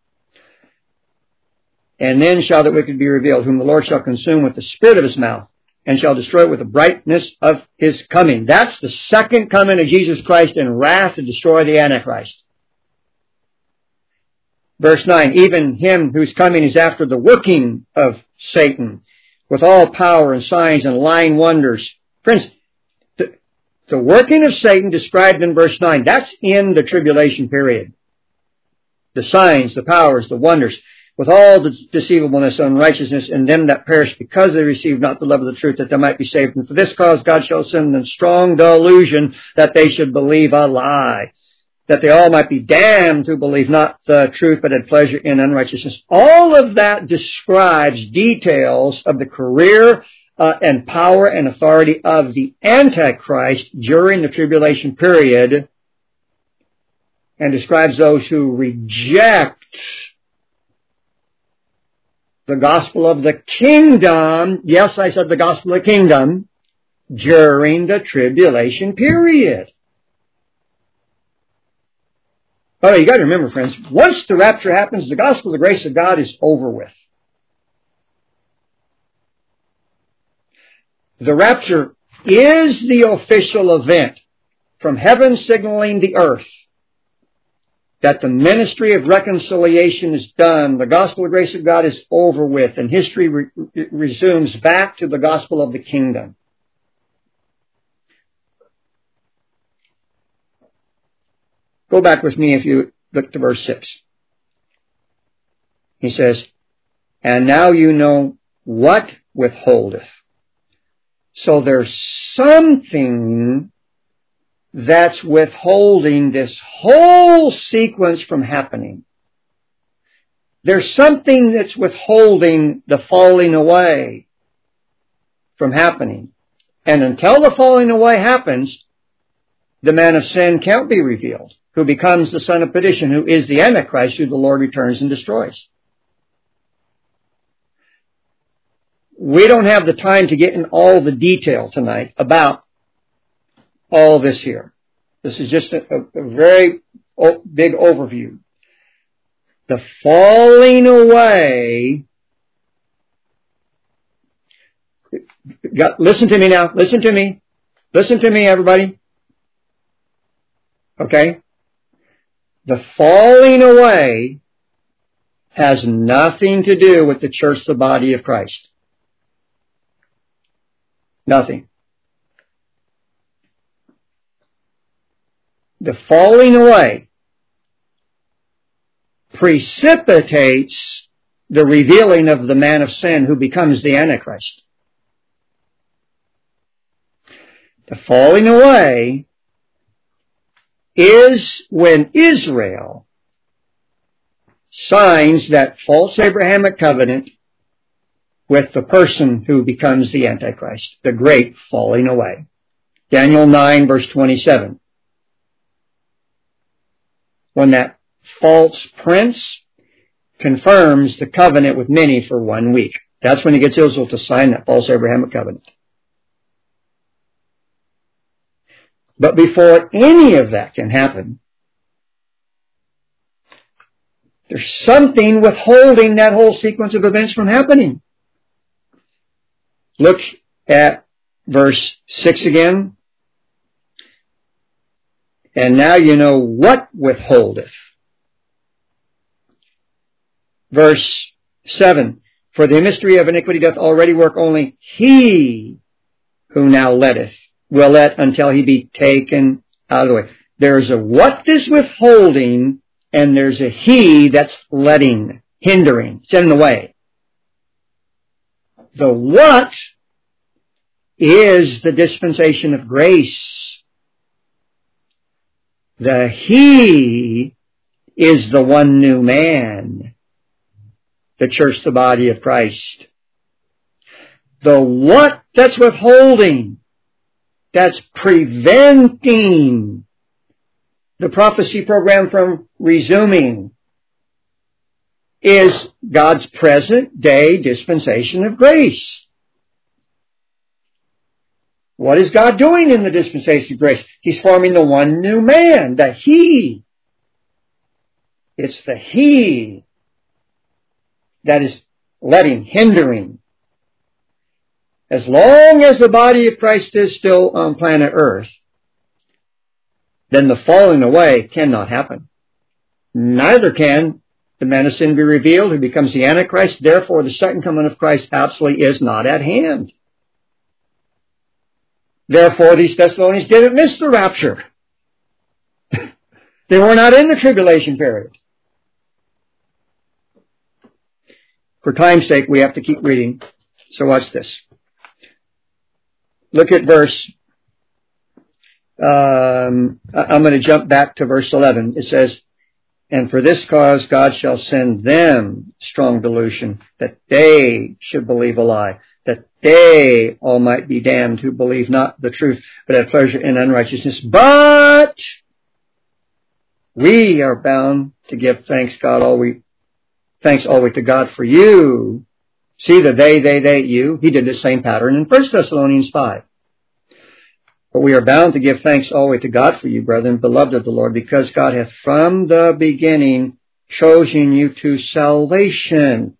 And then shall that wicked be revealed, whom the Lord shall consume with the spirit of his mouth, and shall destroy with the brightness of his coming. That's the second coming of Jesus Christ in wrath to destroy the Antichrist. Verse 9, even him whose coming is after the working of Satan, with all power and signs and lying wonders. Friends, the working of Satan described in verse 9, that's in the tribulation period. The signs, the powers, the wonders, with all the deceivableness and unrighteousness in them that perish, because they receive not the love of the truth, that they might be saved. And for this cause God shall send them strong delusion, that they should believe a lie, that they all might be damned who believe not the truth, but had pleasure in unrighteousness. All of that describes details of the career and power and authority of the Antichrist during the tribulation period, and describes those who reject the gospel of the kingdom. Yes, I said the gospel of the kingdom during the tribulation period. Oh, you got to remember, friends, once the rapture happens, the gospel of the grace of God is over with. The rapture is the official event from heaven signaling the earth that the ministry of reconciliation is done, the gospel of grace of God is over with, and history resumes back to the gospel of the kingdom. Go back with me if you look to verse 6. He says, and now you know what withholdeth. So there's something that's withholding this whole sequence from happening. There's something that's withholding the falling away from happening. And until the falling away happens, the man of sin can't be revealed, who becomes the son of perdition, who is the Antichrist, who the Lord returns and destroys. We don't have the time to get in all the detail tonight about all this here. This is just a very big overview. The falling away. Listen to me now. Listen to me. Listen to me, everybody. Okay? The falling away has nothing to do with the church, the body of Christ. Nothing. The falling away precipitates the revealing of the man of sin who becomes the Antichrist. The falling away is when Israel signs that false Abrahamic covenant with the person who becomes the Antichrist, the great falling away. Daniel 9, verse 27. When that false prince confirms the covenant with many for 1 week. That's when he gets Israel to sign that false Abrahamic covenant. But before any of that can happen, there's something withholding that whole sequence of events from happening. Look at verse 6 again. And now you know what withholdeth. Verse 7. For the mystery of iniquity doth already work, only he who now letteth will let until he be taken out of the way. There's a what is withholding, and there's a he that's letting, hindering, setting the way. The what is the dispensation of grace. The he is the one new man, the church, the body of Christ. The what that's withholding, that's preventing the prophecy program from resuming, is God's present day dispensation of grace. What is God doing in the dispensation of grace? He's forming the one new man, the he. It's the he that is letting, hindering. As long as the body of Christ is still on planet Earth, then the falling away cannot happen. Neither can the man of sin be revealed, who becomes the Antichrist. Therefore, the second coming of Christ absolutely is not at hand. Therefore, these Thessalonians didn't miss the rapture. They were not in the tribulation period. For time's sake, we have to keep reading. So watch this. Look at verse... I'm going to jump back to verse 11. It says, and for this cause God shall send them strong delusion, that they should believe a lie, that they all might be damned who believe not the truth, but have pleasure in unrighteousness. But we are bound to give thanks always to God for you. See the they, you. He did the same pattern in 1 Thessalonians 5. But we are bound to give thanks always to God for you, brethren, beloved of the Lord, because God hath from the beginning chosen you to salvation.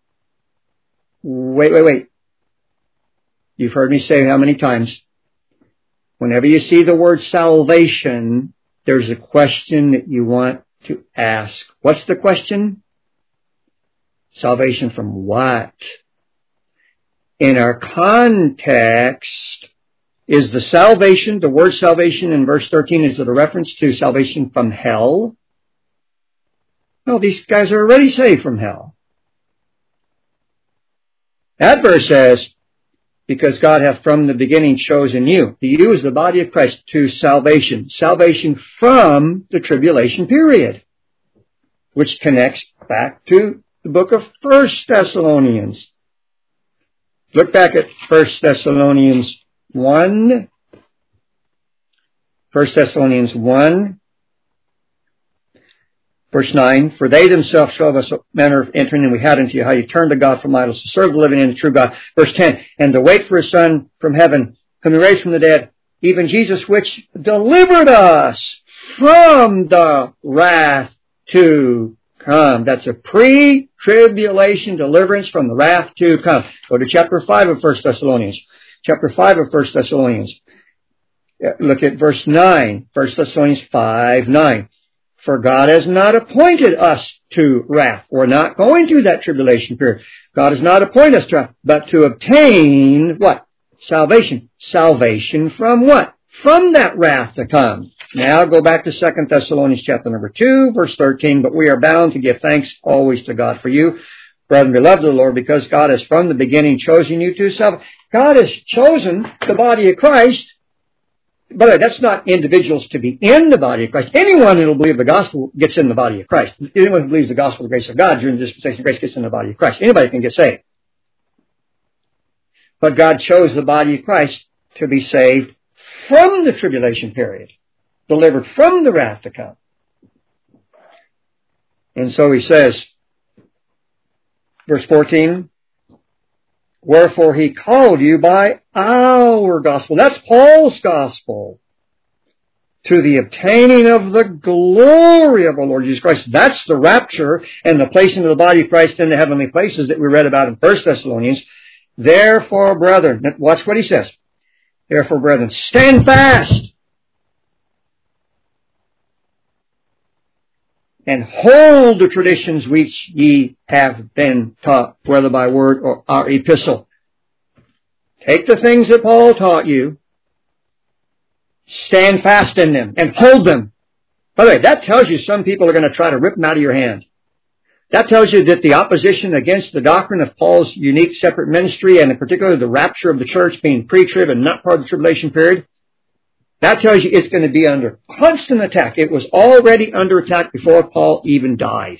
Wait. You've heard me say how many times? Whenever you see the word salvation, there's a question that you want to ask. What's the question? Salvation from what? In our context, is the salvation, the word salvation in verse 13, is it a reference to salvation from hell? No, these guys are already saved from hell. That verse says, because God hath from the beginning chosen you. The you is the body of Christ to salvation. Salvation from the tribulation period, which connects back to the book of 1 Thessalonians. Look back at 1 Thessalonians 1. 1 Thessalonians 1. Verse 9, for they themselves show us a manner of entering, and we had unto you how you turned to God from idols to serve the living and the true God. Verse 10, and to wait for his Son from heaven, whom he raised from the dead, even Jesus, which delivered us from the wrath to come. That's a pre-tribulation deliverance from the wrath to come. Go to chapter 5 of 1 Thessalonians. Chapter 5 of 1 Thessalonians. Look at verse 9. 1 Thessalonians 5:9. For God has not appointed us to wrath. We're not going through that tribulation period. God has not appointed us to wrath, but to obtain what? Salvation. Salvation from what? From that wrath to come. Now go back to 2 Thessalonians chapter number 2, verse 13. But we are bound to give thanks always to God for you, brethren, beloved of the Lord, because God has from the beginning chosen you to salvation. God has chosen the body of Christ. But that's not individuals to be in the body of Christ. Anyone who will believe the gospel gets in the body of Christ. Anyone who believes the gospel of the grace of God during the dispensation of grace gets in the body of Christ. Anybody can get saved. But God chose the body of Christ to be saved from the tribulation period, delivered from the wrath to come. And so he says, verse 14, wherefore he called you by our gospel. That's Paul's gospel. To the obtaining of the glory of our Lord Jesus Christ. That's the rapture and the placing of the body of Christ in the heavenly places that we read about in 1 Thessalonians. Therefore, brethren, watch what he says. Therefore, brethren, stand fast and hold the traditions which ye have been taught, whether by word or our epistle. Take the things that Paul taught you, stand fast in them, and hold them. By the way, that tells you some people are going to try to rip them out of your hand. That tells you that the opposition against the doctrine of Paul's unique separate ministry, and in particular the rapture of the church being pre-trib and not part of the tribulation period, that tells you it's going to be under constant attack. It was already under attack before Paul even died.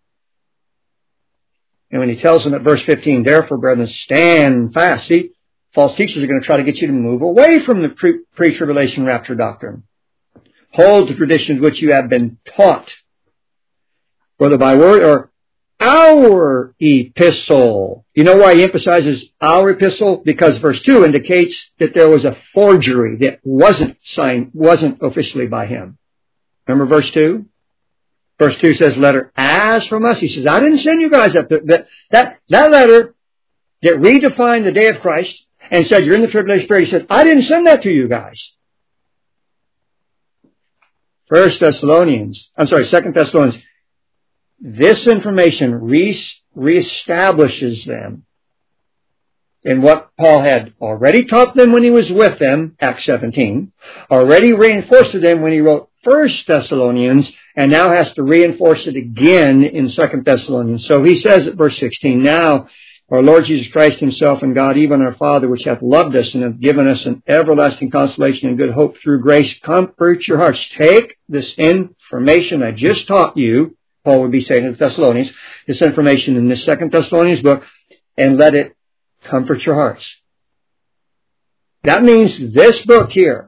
And when he tells them at verse 15, therefore, brethren, stand fast. See, false teachers are going to try to get you to move away from the pre-tribulation rapture doctrine. Hold the traditions which you have been taught, whether by word or our epistle. You know why he emphasizes our epistle? Because verse 2 indicates that there was a forgery that wasn't signed, wasn't officially by him. Remember verse 2? Verse 2 says, letter as from us. He says, I didn't send you guys that letter that redefined the day of Christ and said you're in the tribulation period. He said, I didn't send that to you guys. 2 Thessalonians. this information reestablishes them in what Paul had already taught them when he was with them, Acts 17, already reinforced to them when he wrote 1 Thessalonians, and now has to reinforce it again in 2 Thessalonians. So he says at verse 16, now our Lord Jesus Christ himself and God, even our Father, which hath loved us and hath given us an everlasting consolation and good hope through grace, comfort your hearts. Take this information I just taught you, Paul would be saying to the Thessalonians, this information in this 2 Thessalonians book, and let it comfort your hearts. That means this book here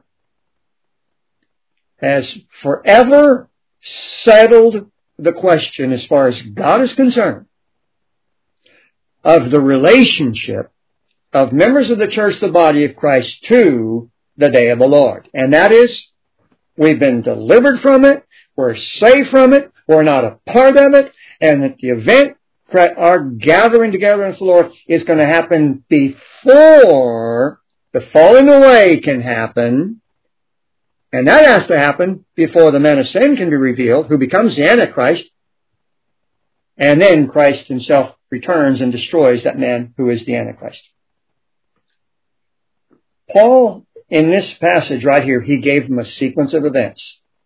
has forever settled the question, as far as God is concerned, of the relationship of members of the church, the body of Christ, to the day of the Lord. And that is, we've been delivered from it, we're saved from it, we're not a part of it, and that the event, our gathering together in the Lord, is going to happen before the falling away can happen. And that has to happen before the man of sin can be revealed, who becomes the Antichrist, and then Christ himself returns and destroys that man who is the Antichrist. Paul, in this passage right here, he gave them a sequence of events.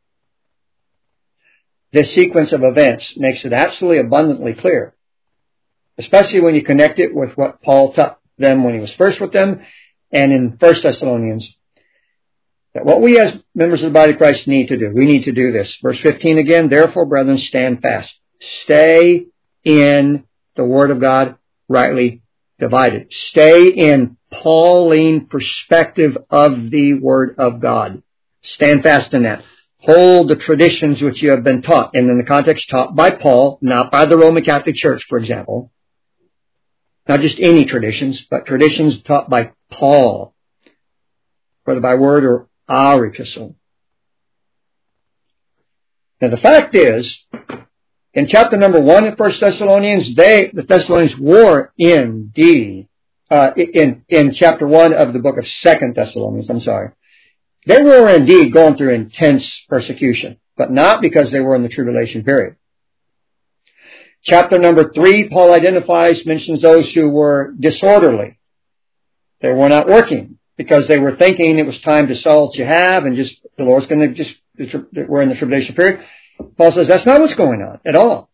This sequence of events makes it absolutely abundantly clear, especially when you connect it with what Paul taught them when he was first with them, and in 1 Thessalonians, that what we as members of the body of Christ need to do, we need to do this. Verse 15 again, therefore, brethren, stand fast. Stay in the Word of God, rightly divided. Stay in Pauline perspective of the Word of God. Stand fast in that. Hold the traditions which you have been taught, and in the context taught by Paul, not by the Roman Catholic Church, for example. Not just any traditions, but traditions taught by Paul, whether by word or our epistle. Now the fact is, in chapter number 1 of 1 Thessalonians, the Thessalonians were indeed, in chapter 1 of the book of 2 Thessalonians, they were indeed going through intense persecution, but not because they were in the tribulation period. Chapter number 3, Paul mentions those who were disorderly. They were not working because they were thinking it was time to sell what you have and just, the Lord's going to we're in the tribulation period. Paul says that's not what's going on at all.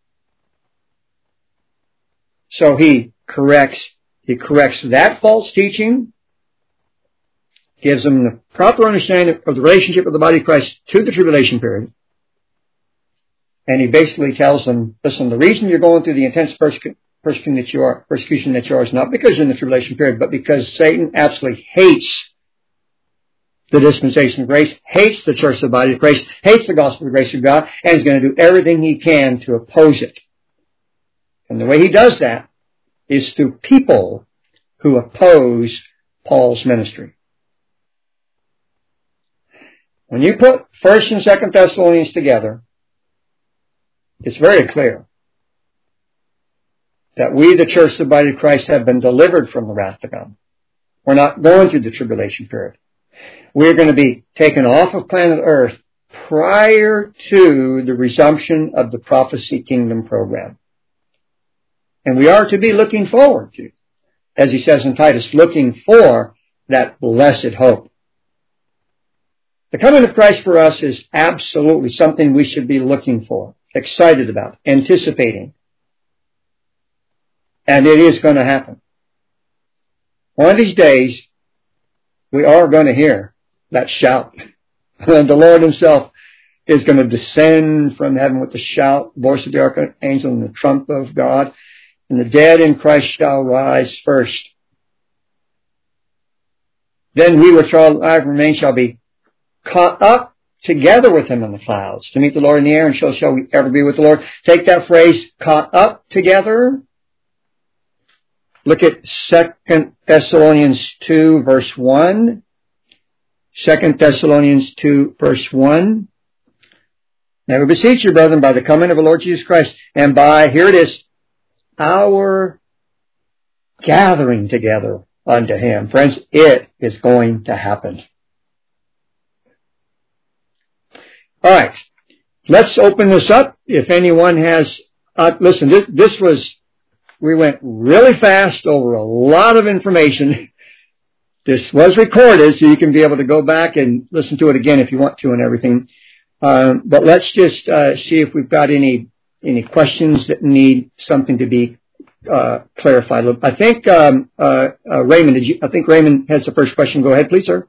So he corrects that false teaching, gives them the proper understanding of the relationship of the body of Christ to the tribulation period. And he basically tells them, listen, the reason you're going through the intense persecution that you are is not because you're in the tribulation period, but because Satan absolutely hates the dispensation of grace, hates the church of the body of Christ, hates the gospel of the grace of God, and is going to do everything he can to oppose it. And the way he does that is through people who oppose Paul's ministry. When you put 1 and 2 Thessalonians together, it's very clear that we, the church of the body of Christ, have been delivered from the wrath to come. We're not going through the tribulation period. We're going to be taken off of planet Earth prior to the resumption of the prophecy kingdom program. And we are to be looking forward to, as he says in Titus, looking for that blessed hope. The coming of Christ for us is absolutely something we should be looking for, excited about, anticipating. And it is going to happen. One of these days, we are going to hear that shout. And the Lord himself is going to descend from heaven with the shout, voice of the archangel, and the trump of God. And the dead in Christ shall rise first. Then we which are alive and remain shall be caught up together with him in the clouds to meet the Lord in the air, and shall we ever be with the Lord. Take that phrase, caught up together. Look at 2 Thessalonians 2, verse 1. 2 Thessalonians 2, verse 1. Now we beseech you, brethren, by the coming of the Lord Jesus Christ, and by, here it is, our gathering together unto him. Friends, it is going to happen. All right. Let's open this up. If anyone has Listen, we went really fast over a lot of information. This was recorded, so you can be able to go back and listen to it again if you want to and everything. But let's just see if we've got any questions that need something to be clarified. I think Raymond, I think Raymond has the first question. Go ahead, please, sir.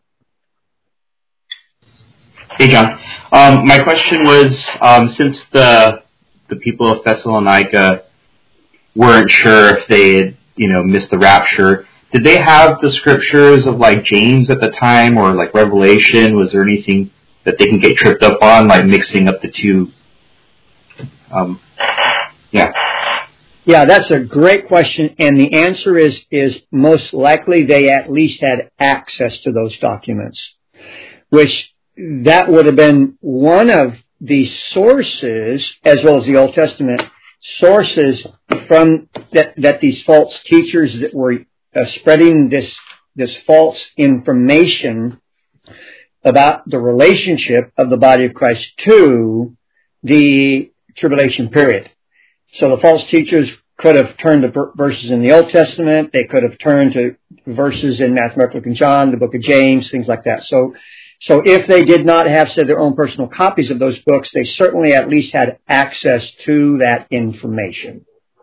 Hey, John. My question was, since the people of Thessalonica weren't sure if they had, missed the rapture, did they have the scriptures of like James at the time or like Revelation? Was there anything that they can get tripped up on, like mixing up the two? Yeah, that's a great question, and the answer is most likely they at least had access to those documents, which that would have been one of the sources, as well as the Old Testament sources from that these false teachers that were spreading this false information about the relationship of the body of Christ to the tribulation period. So the false teachers could have turned to verses in the Old Testament. They could have turned to verses in Matthew, Mark, Luke, and John, the book of James, things like that. So if they did not have, say, their own personal copies of those books, they certainly at least had access to that information.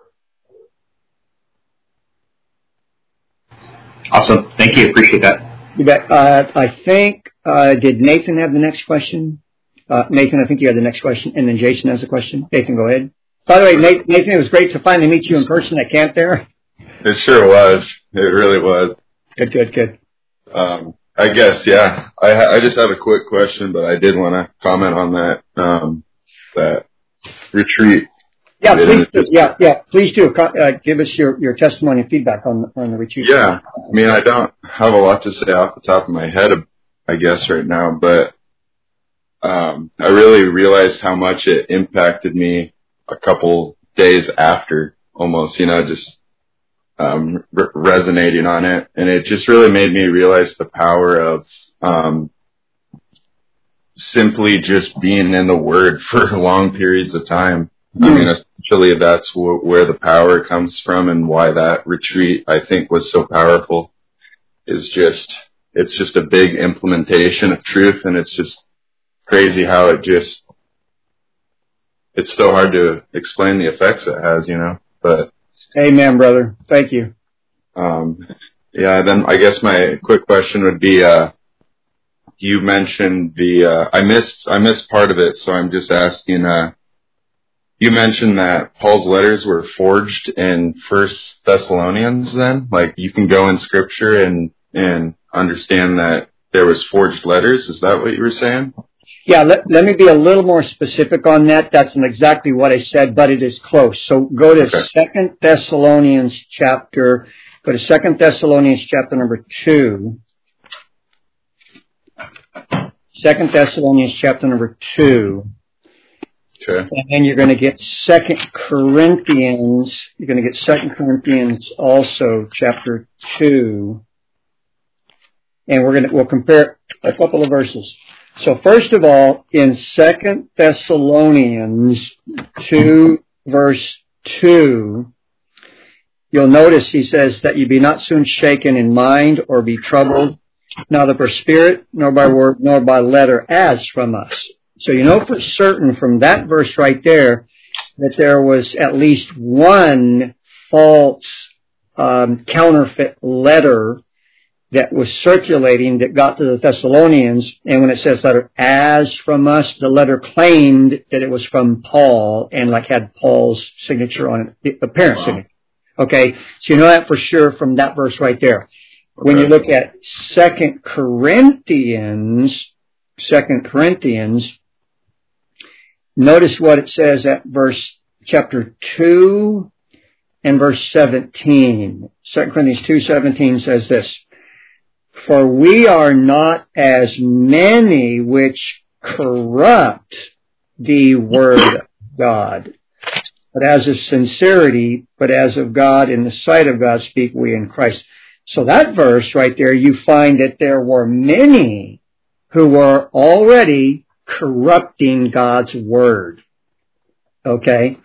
Awesome. Thank you. Appreciate that. You bet. I think, did Nathan have the next question? Nathan, I think you had the next question, and then Jason has a question. Nathan, go ahead. By the way, Nathan, it was great to finally meet you in person at camp there. It sure was. It really was. Good. I guess, yeah. I just have a quick question, but I did want to comment on that retreat. Yeah, please do. Please do. Give us your testimony and feedback on the retreat. Yeah. I mean, I don't have a lot to say off the top of my head, I guess, right now, but I really realized how much it impacted me a couple days after, almost, just resonating on it. And it just really made me realize the power of simply just being in the Word for long periods of time. I mean, essentially that's where the power comes from, and why that retreat, I think, was so powerful it's just a big implementation of truth, and it's just crazy how it's so hard to explain the effects it has, but. Amen, brother. Thank you. Then I guess my quick question would be, you mentioned I missed part of it, so I'm just asking, you mentioned that Paul's letters were forged in 1 Thessalonians then? Like, you can go in scripture and understand that there was forged letters? Is that what you were saying? Yeah, let me be a little more specific on that. That's not exactly what I said, but it is close. So go to 2 Thessalonians chapter number 2. 2 Thessalonians chapter number 2. Okay. And then you're going to get 2 Corinthians. You're going to get 2 Corinthians also, chapter 2. And we'll compare a couple of verses. So first of all, in 2 Thessalonians 2, verse 2, you'll notice he says that you be not soon shaken in mind or be troubled, neither by spirit, nor by word, nor by letter, as from us. So you know for certain from that verse right there that there was at least one false counterfeit letter that was circulating that got to the Thessalonians, and when it says letter as from us, the letter claimed that it was from Paul and had Paul's signature on it, the apparent signature. Okay, so you know that for sure from that verse right there. Okay. When you look at 2 Corinthians, notice what it says at chapter 2 and verse 17. 2 Corinthians 2:17 says this, "For we are not as many which corrupt the word of God, but as of sincerity, but as of God, in the sight of God speak we in Christ." So that verse right there, you find that there were many who were already corrupting God's word. Okay?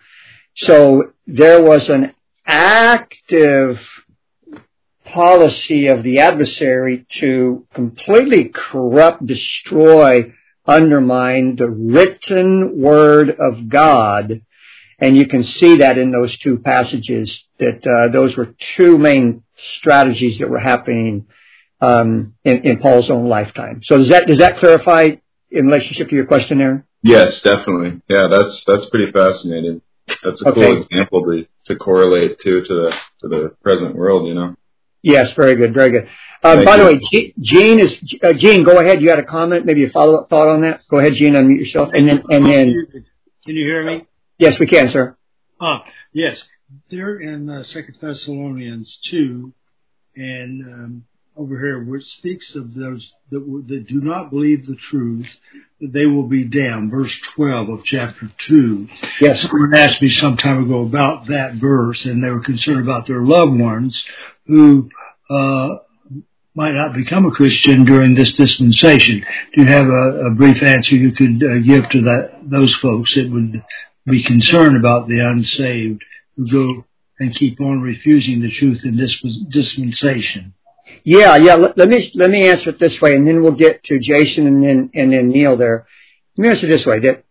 So there was an active policy of the adversary to completely corrupt, destroy, undermine the written word of God. And you can see that in those two passages, that those were two main strategies that were happening in Paul's own lifetime. So does that clarify in relationship to your question there? Yes, definitely. Yeah, that's pretty fascinating. That's a cool example to correlate to the present world, you know. Yes, very good, very good. By the way, Gene, go ahead. You had a comment, maybe a follow-up thought on that. Go ahead, Gene, unmute yourself, and then. Can you hear me? Yes, we can, sir. Yes. There in 2 Thessalonians 2, and over here, which speaks of those that do not believe the truth, that they will be damned. Verse 12 of chapter 2. Yes. Someone asked me some time ago about that verse, and they were concerned about their loved ones who might not become a Christian during this dispensation. Do you have a brief answer you could give to those folks that would be concerned about the unsaved who go and keep on refusing the truth in this dispensation? Yeah. Let me answer it this way, and then we'll get to Jason and then Neil there. Let me answer it this way: that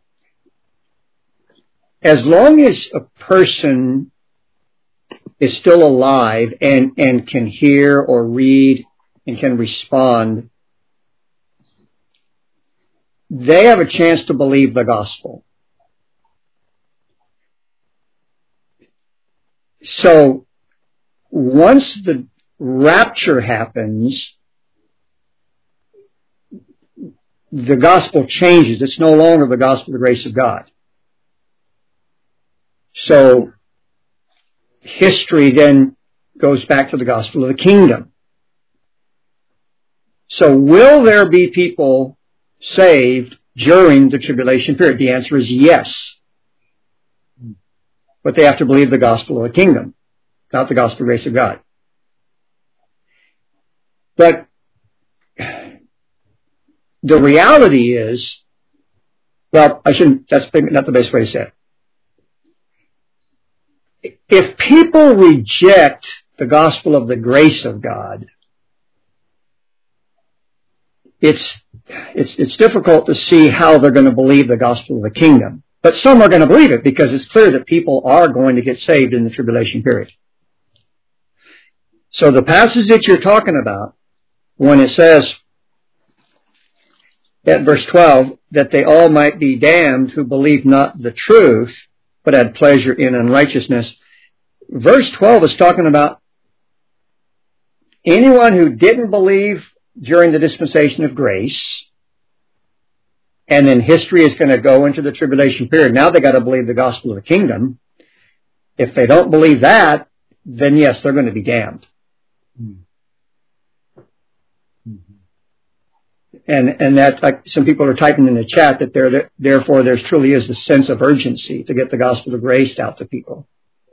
as long as a person is still alive and can hear or read and can respond, they have a chance to believe the gospel. So once the rapture happens, the gospel changes. It's no longer the gospel of the grace of God. So history then goes back to the gospel of the kingdom. So will there be people saved during the tribulation period? The answer is yes. But they have to believe the gospel of the kingdom, not the gospel of the grace of God. But the reality is, well, that's not the best way to say it. If people reject the gospel of the grace of God, it's difficult to see how they're going to believe the gospel of the kingdom. But some are going to believe it because it's clear that people are going to get saved in the tribulation period. So the passage that you're talking about, when it says at verse 12 that they all might be damned who believe not the truth, but had pleasure in unrighteousness, verse 12 is talking about anyone who didn't believe during the dispensation of grace, and then history is going to go into the tribulation period. Now they got to believe the gospel of the kingdom. If they don't believe that, then yes, they're going to be damned. And that, like some people are typing in the chat, that therefore there truly is a sense of urgency to get the gospel of grace out to people.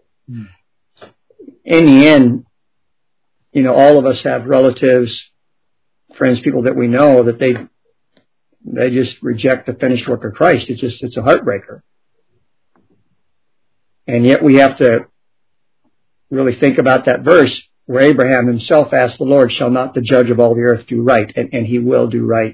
In the end, you know, all of us have relatives, friends, people that we know that they just reject the finished work of Christ. It's a heartbreaker. And yet we have to really think about that verse where Abraham himself asked the Lord, shall not the judge of all the earth do right? And he will do right.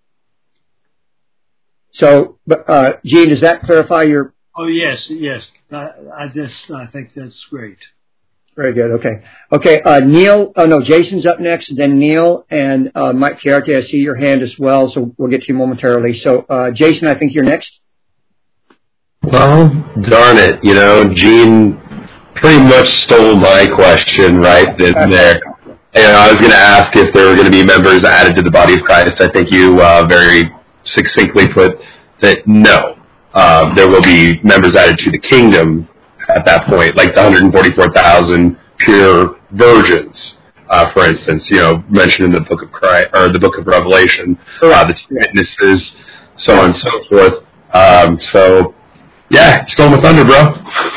So, Gene, does that clarify your... Oh, yes. I think that's great. Very good. Okay. Neil. Oh no, Jason's up next, and then Neil and Mike Chiarte. I see your hand as well, so we'll get to you momentarily. So, Jason, I think you're next. Well, darn it, you know, Gene pretty much stole my question right then and there. And I was going to ask if there were going to be members added to the body of Christ. I think you very succinctly put that no, there will be members added to the kingdom at that point, like the 144,000 pure virgins, for instance, you know, mentioned in the book of Christ or the book of Revelation, the two witnesses, so on and so forth. So, yeah, stole my thunder, bro.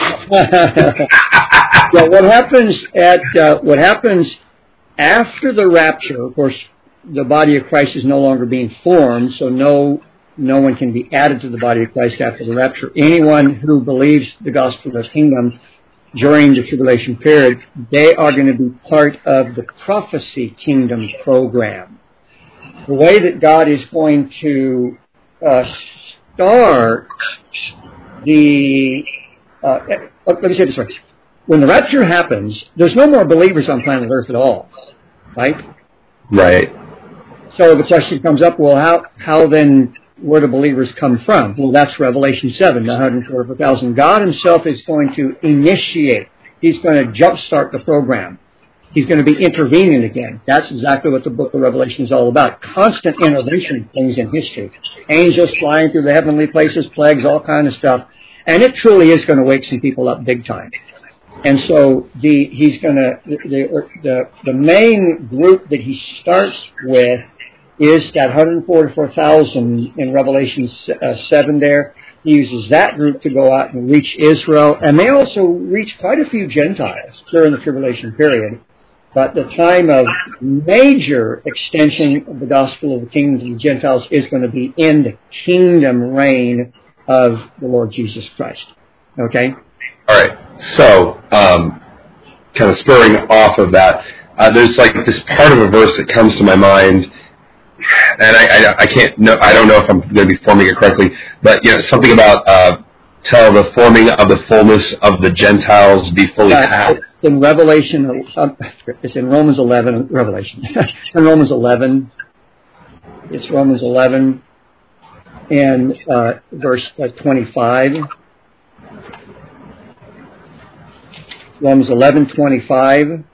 Well, what happens after the rapture? Of course, the body of Christ is no longer being formed, so no no one can be added to the body of Christ after the rapture. Anyone who believes the gospel of the kingdom during the tribulation period, they are going to be part of the prophecy kingdom program. The way that God is going to start the... let me say it this way. When the rapture happens, there's no more believers on planet Earth at all, right? Right. So the question comes up, well, how then, where do believers come from? Well, that's Revelation 7, the 144,000. God himself is going to initiate. He's going to jumpstart the program. He's going to be intervening again. That's exactly what the book of Revelation is all about. Constant intervention of things in history. Angels flying through the heavenly places, plagues, all kind of stuff. And it truly is going to wake some people up big time. And so he's going to, the main group that he starts with is that 144,000 in Revelation 7 there. He uses that group to go out and reach Israel, and they also reach quite a few Gentiles during the tribulation period. But the time of major extension of the gospel of the kingdom to the Gentiles is going to be in the kingdom reign of the Lord Jesus Christ. Okay? All right. So, kind of spurring off of that, there's like this part of a verse that comes to my mind, and I can't know, I don't know if I'm going to be forming it correctly, but something about till the forming of the fullness of the Gentiles be fully passed. It's in Revelation. It's in Romans 11. Revelation. In Romans 11. It's Romans 11 and verse 25. Romans 11:25.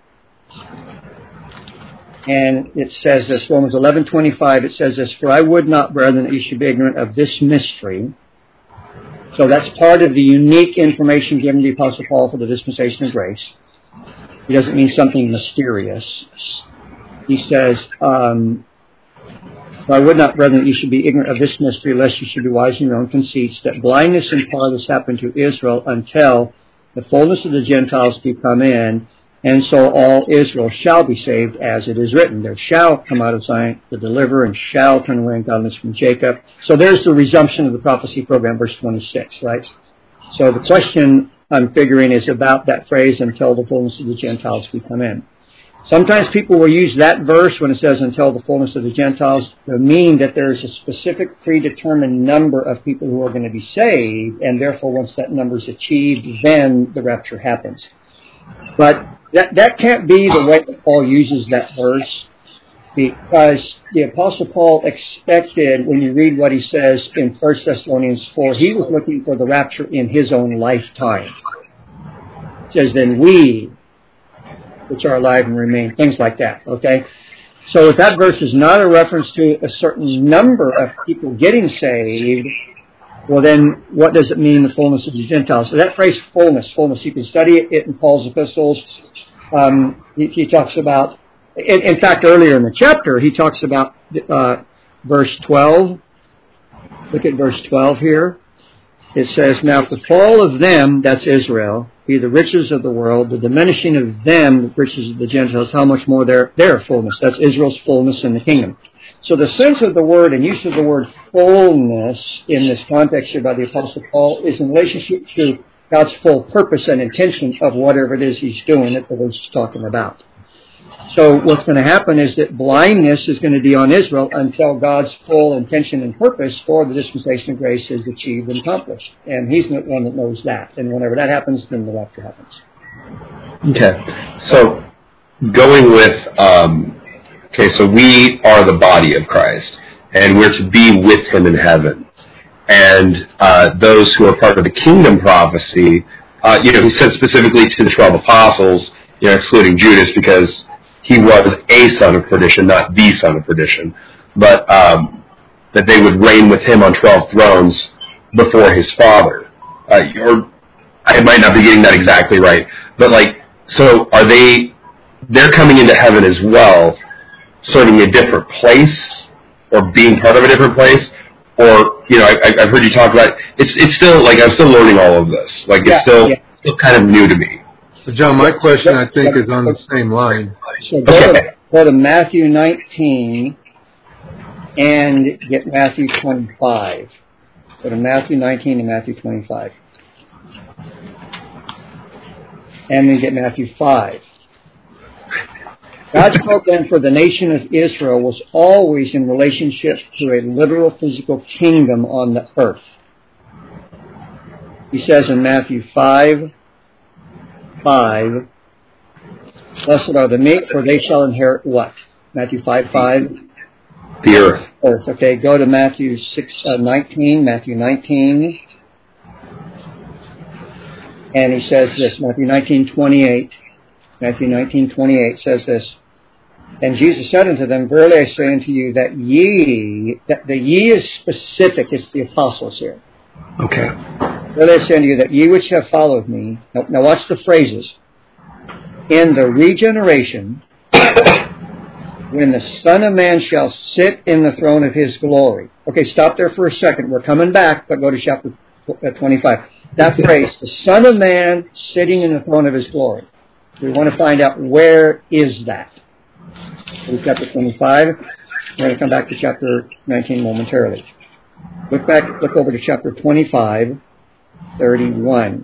And it says this, Romans 11:25, it says this, "For I would not, brethren, that you should be ignorant of this mystery." So that's part of the unique information given to the Apostle Paul for the dispensation of grace. He doesn't mean something mysterious. He says, "For I would not, brethren, that you should be ignorant of this mystery, lest you should be wise in your own conceits, that blindness in part has happened to Israel until the fullness of the Gentiles be come in, and so all Israel shall be saved, as it is written. There shall come out of Zion the deliverer, and shall turn away ungodliness from Jacob." So there's the resumption of the prophecy program, verse 26, right? So the question I'm figuring is about that phrase, "until the fullness of the Gentiles be come in." Sometimes people will use that verse when it says "until the fullness of the Gentiles" to mean that there is a specific predetermined number of people who are going to be saved, and therefore once that number is achieved, then the rapture happens. But that can't be the way that Paul uses that verse, because the Apostle Paul expected, when you read what he says in 1 Thessalonians 4, he was looking for the rapture in his own lifetime. It says, "Then we, which are alive and remain," things like that, okay? So if that verse is not a reference to a certain number of people getting saved, well then, what does it mean, the fullness of the Gentiles? So that phrase, fullness, you can study it in Paul's epistles. He talks about, in fact, earlier in the chapter, he talks about verse 12. Look at verse 12 here. It says, "Now if the fall of them," that's Israel, "be the riches of the world, the diminishing of them, the riches of the Gentiles, how much more their fullness?" That's Israel's fullness in the kingdom. So the sense of the word and use of the word fullness in this context here by the Apostle Paul is in relationship to God's full purpose and intention of whatever it is he's doing that the verse is talking about. So what's going to happen is that blindness is going to be on Israel until God's full intention and purpose for the dispensation of grace is achieved and accomplished. And he's the one that knows that. And whenever that happens, then the rapture happens. Okay. So going with, so we are the body of Christ, and we're to be with him in heaven. And those who are part of the kingdom prophecy, he said specifically to the 12 apostles, excluding Judas, because he was a son of perdition, not the son of perdition, but that they would reign with him on 12 thrones before his Father. Or I might not be getting that exactly right, but so are they're coming into heaven as well, serving a different place, or being part of a different place? Or, I've heard you talk about, it's still, I'm still learning all of this. It's still kind of new to me. So John, my question, I think, is on the same line. So go to Matthew 19 and get Matthew 25. Go to Matthew 19 and Matthew 25. And then get Matthew 5. God's program for the nation of Israel was always in relationship to a literal physical kingdom on the earth. He says in Matthew 5, blessed are the meek, for they shall inherit what? Matthew 5. The earth. Earth. Okay, go to Matthew 19. Matthew 19. And he says this, Matthew 19:28. Matthew 19:28 says this. And Jesus said unto them, verily I say unto you that the ye is specific, it's the apostles here. Okay. Verily I say unto you that ye which have followed me, now watch the phrases, in the regeneration, when the Son of Man shall sit in the throne of his glory. Okay, stop there for a second. We're coming back, but go to chapter 25. That phrase, the Son of Man sitting in the throne of his glory. We want to find out where is that. So chapter 25. We're going to come back to chapter 19 momentarily. Look over to chapter 25, 31.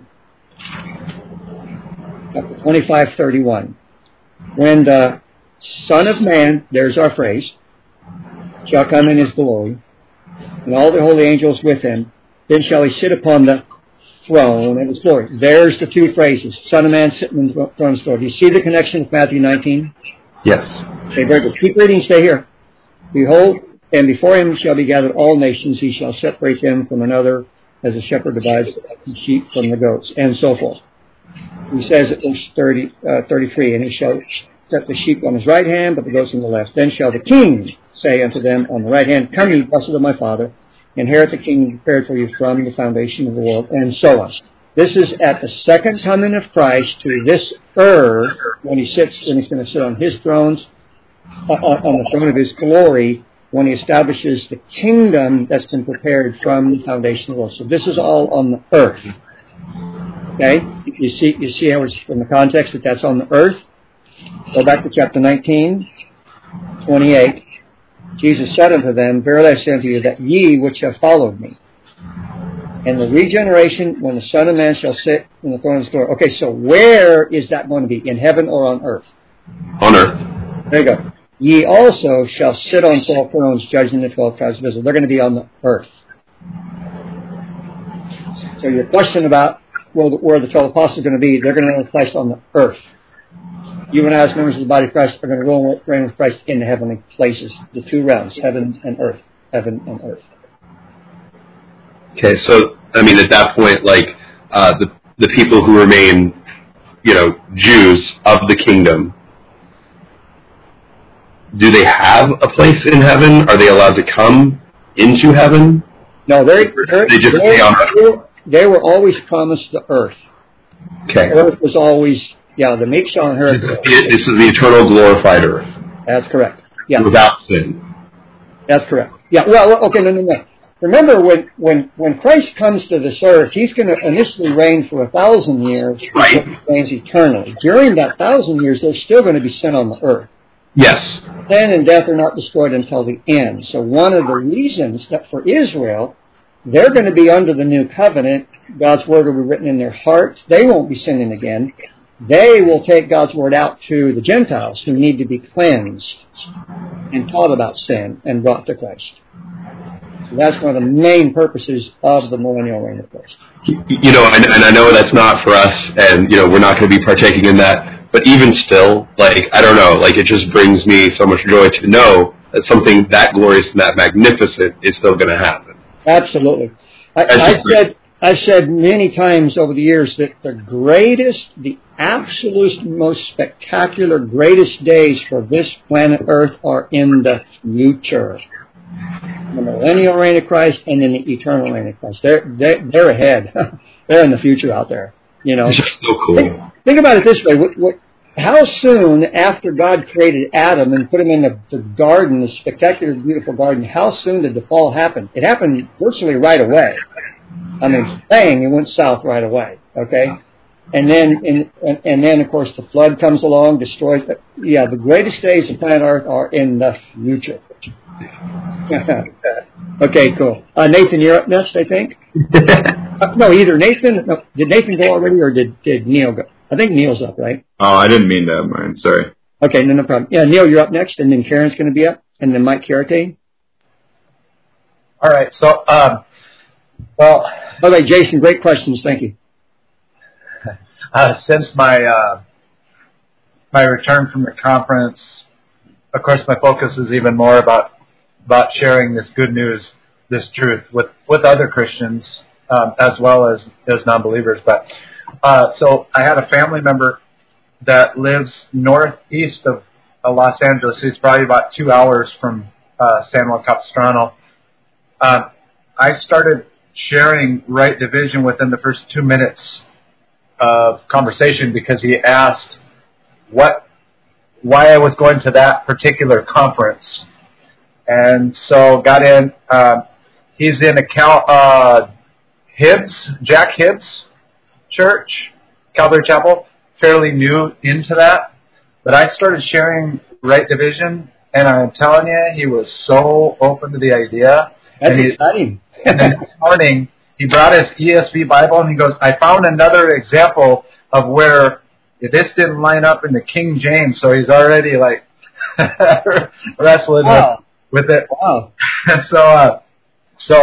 Chapter 25, 31. When the Son of Man, there's our phrase, shall come in his glory, and all the holy angels with him, then shall he sit upon the throne of his glory. There's the two phrases. Son of Man sitting in the throne of his glory. Do you see the connection with Matthew 19? Yes. Okay, very good. Keep reading, stay here. Behold, and before him shall be gathered all nations. He shall separate them from another, as a shepherd divides the sheep from the goats, and so forth. He says at verse 33, and he shall set the sheep on his right hand, but the goats on the left. Then shall the king say unto them on the right hand, come ye, blessed of my Father, inherit the kingdom prepared for you from the foundation of the world, and so on. This is at the second coming of Christ to this earth, when he's going to sit on his thrones, on the throne of his glory, when he establishes the kingdom that's been prepared from the foundation of the world. So this is all on the earth. Okay? You see how it's from the context that that's on the earth? Go back to chapter 19, 28. Jesus said unto them, verily I say unto you that ye which have followed me, and the regeneration when the Son of Man shall sit in the throne of his glory. Okay, so where is that going to be? In heaven or on earth? On earth. There you go. Ye also shall sit on 12 thrones, judging the 12 tribes of Israel. They're going to be on the earth. So your question about where the 12 apostles are going to be, they're going to reign with Christ on the earth. You and I, as members of the body of Christ, are going to reign with Christ in the heavenly places, the two realms, heaven and earth. Heaven and earth. Okay, so, I mean, at that point, like, the people who remain, Jews of the kingdom, do they have a place in heaven? Are they allowed to come into heaven? No, they were always promised the earth. Okay. The earth was always, the meek shall inherit the earth. This is the eternal glorified earth. That's correct. Yeah. Without sin. That's correct. Yeah, well, okay, no. Remember, when Christ comes to this earth, he's going to initially reign for 1,000 years. Right. He reigns eternally. During that 1,000 years, there's still going to be sin on the earth. Yes. Sin and death are not destroyed until the end. So one of the reasons that for Israel, they're going to be under the new covenant. God's word will be written in their hearts. They won't be sinning again. They will take God's word out to the Gentiles who need to be cleansed and taught about sin and brought to Christ. So that's one of the main purposes of the millennial reign of Christ. And I know that's not for us, and, we're not going to be partaking in that. But even still, I don't know, it just brings me so much joy to know that something that glorious and that magnificent is still going to happen. Absolutely. I've said many times over the years that the absolute most spectacular, greatest days for this planet Earth are in the future. The millennial reign of Christ and in the eternal reign of Christ. They're ahead. They're in the future out there. It's just so cool. Think about it this way. How soon after God created Adam and put him in the garden, the spectacular, beautiful garden, how soon did the fall happen? It happened virtually right away. I mean, bang, it went south right away. Okay? And then, of course, the flood comes along, destroys. The greatest days of planet Earth are in the future. Okay, cool. Nathan, you're up next, I think. No, either Nathan. No, did Nathan go already, or did Neil go? I think Neil's up, right? Oh, I didn't mean to have mine. Sorry. Okay, no problem. Yeah, Neil, you're up next, and then Karen's going to be up, and then Mike Karate. All right. So, well. By the way, Jason, great questions. Thank you. Since my return from the conference, of course, my focus is even more about sharing this good news, this truth with other Christians as well as non-believers. But so I had a family member that lives northeast of Los Angeles. He's probably about 2 hours from San Juan Capistrano. I started sharing right division within the first 2 minutes of conversation because he asked why I was going to that particular conference. And so got in. He's in Jack Hibbs Church, Calvary Chapel, fairly new into that. But I started sharing right division, and I'm telling you, he was so open to the idea. That's exciting. And then this morning, he brought his ESV Bible, and he goes, I found another example of where this didn't line up in the King James, so he's already like wrestling with it. Wow. And so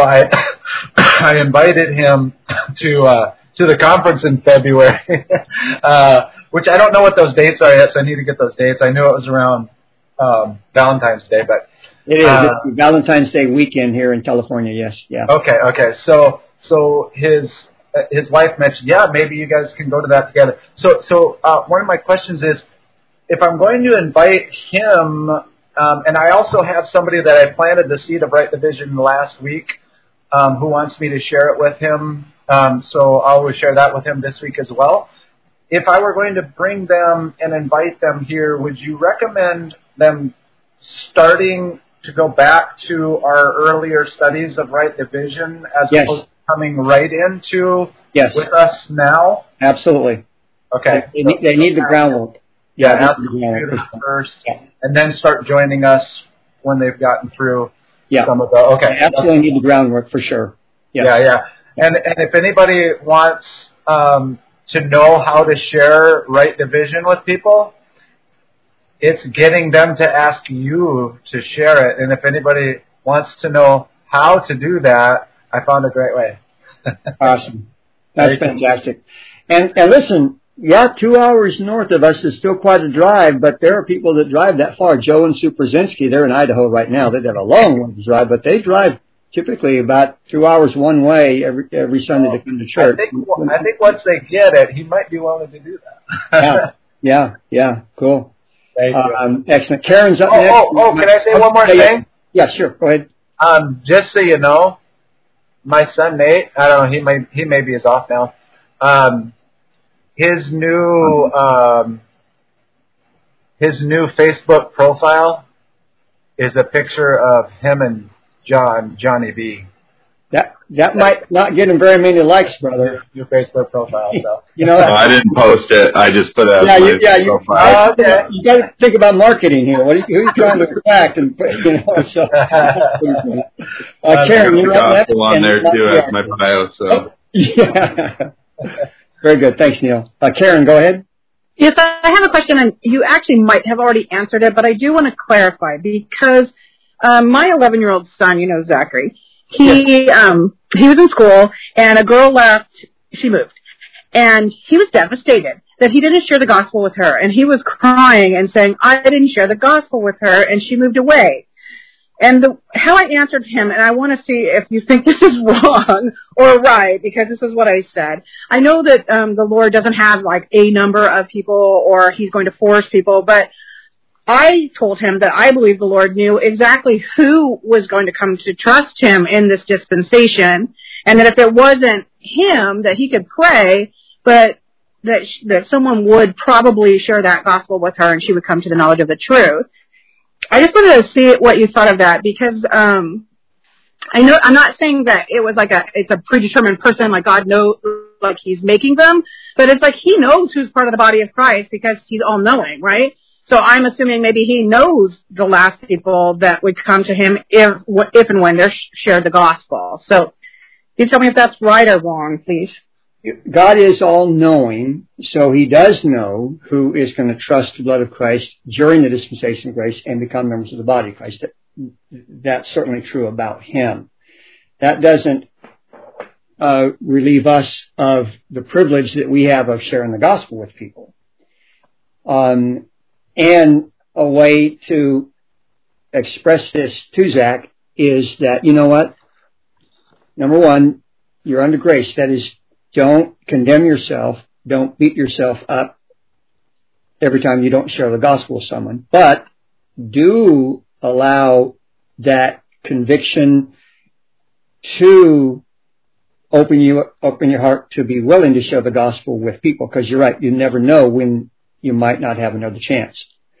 I invited him to the conference in February, which I don't know what those dates are yet, so I need to get those dates. I knew it was around Valentine's Day, but it is it's Valentine's Day weekend here in California. Yes, yeah. Okay. So his wife mentioned, yeah, maybe you guys can go to that together. So one of my questions is, if I'm going to invite him, and I also have somebody that I planted the seed of right division last week, who wants me to share it with him. So I will share that with him this week as well. If I were going to bring them and invite them here, would you recommend them starting to go back to our earlier studies of right division as opposed to coming right into with us now? Absolutely. Okay. They need the groundwork. Yeah, ask them to do that first, and then start joining us when they've gotten through some of the. Okay. They absolutely need the groundwork for sure. Yeah. And if anybody wants to know how to share right division with people, it's getting them to ask you to share it. And if anybody wants to know how to do that, I found a great way. Awesome. That's fantastic. And listen, 2 hours north of us is still quite a drive, but there are people that drive that far. Joe and Sue Brzezinski, they're in Idaho right now. They have a long one to drive, but they drive typically about 2 hours one way every Sunday to come to church. I think once they get it, he might be willing to do that. Yeah. Cool. Thank you. Excellent. Karen's up next. Can I say one more thing? Yeah, sure. Go ahead. Just so you know, my son Nate, I don't know, he maybe is off now. His new Facebook profile is a picture of him and Johnny B. That might not get him very many likes, brother. Your Facebook profile, so. No, I didn't post it. I just put it as my profile. You got to think about marketing here. Who are you trying to attract? And so. Karen, you're up next. On there too as my bio. So. Yeah. Very good. Thanks, Neil. Karen, go ahead. Yes, I have a question, and you actually might have already answered it, but I do want to clarify because my 11-year-old son, Zachary. He was in school, and a girl left. She moved, and he was devastated that he didn't share the gospel with her, and he was crying and saying, "I didn't share the gospel with her, and she moved away." And how I answered him, and I want to see if you think this is wrong or right, because this is what I said. I know that the Lord doesn't have like a number of people, or He's going to force people, but I told him that I believe the Lord knew exactly who was going to come to trust Him in this dispensation, and that if it wasn't him, that he could pray, but that someone would probably share that gospel with her, and she would come to the knowledge of the truth. I just wanted to see what you thought of that, because I know I'm not saying that it was like it's a predetermined person, like God knows, like He's making them, but it's like He knows who's part of the body of Christ because He's all-knowing, right? So I'm assuming maybe he knows the last people that would come to him if and when they're shared the gospel. So can you tell me if that's right or wrong, please? God is all-knowing, so he does know who is going to trust the blood of Christ during the dispensation of grace and become members of the body of Christ. That's certainly true about him. That doesn't relieve us of the privilege that we have of sharing the gospel with people. And a way to express this to Zach is that, you know what? Number one, you're under grace. That is, don't condemn yourself. Don't beat yourself up every time you don't share the gospel with someone. But do allow that conviction to open your heart to be willing to share the gospel with people. Because you're right, you never know when you might not have another chance.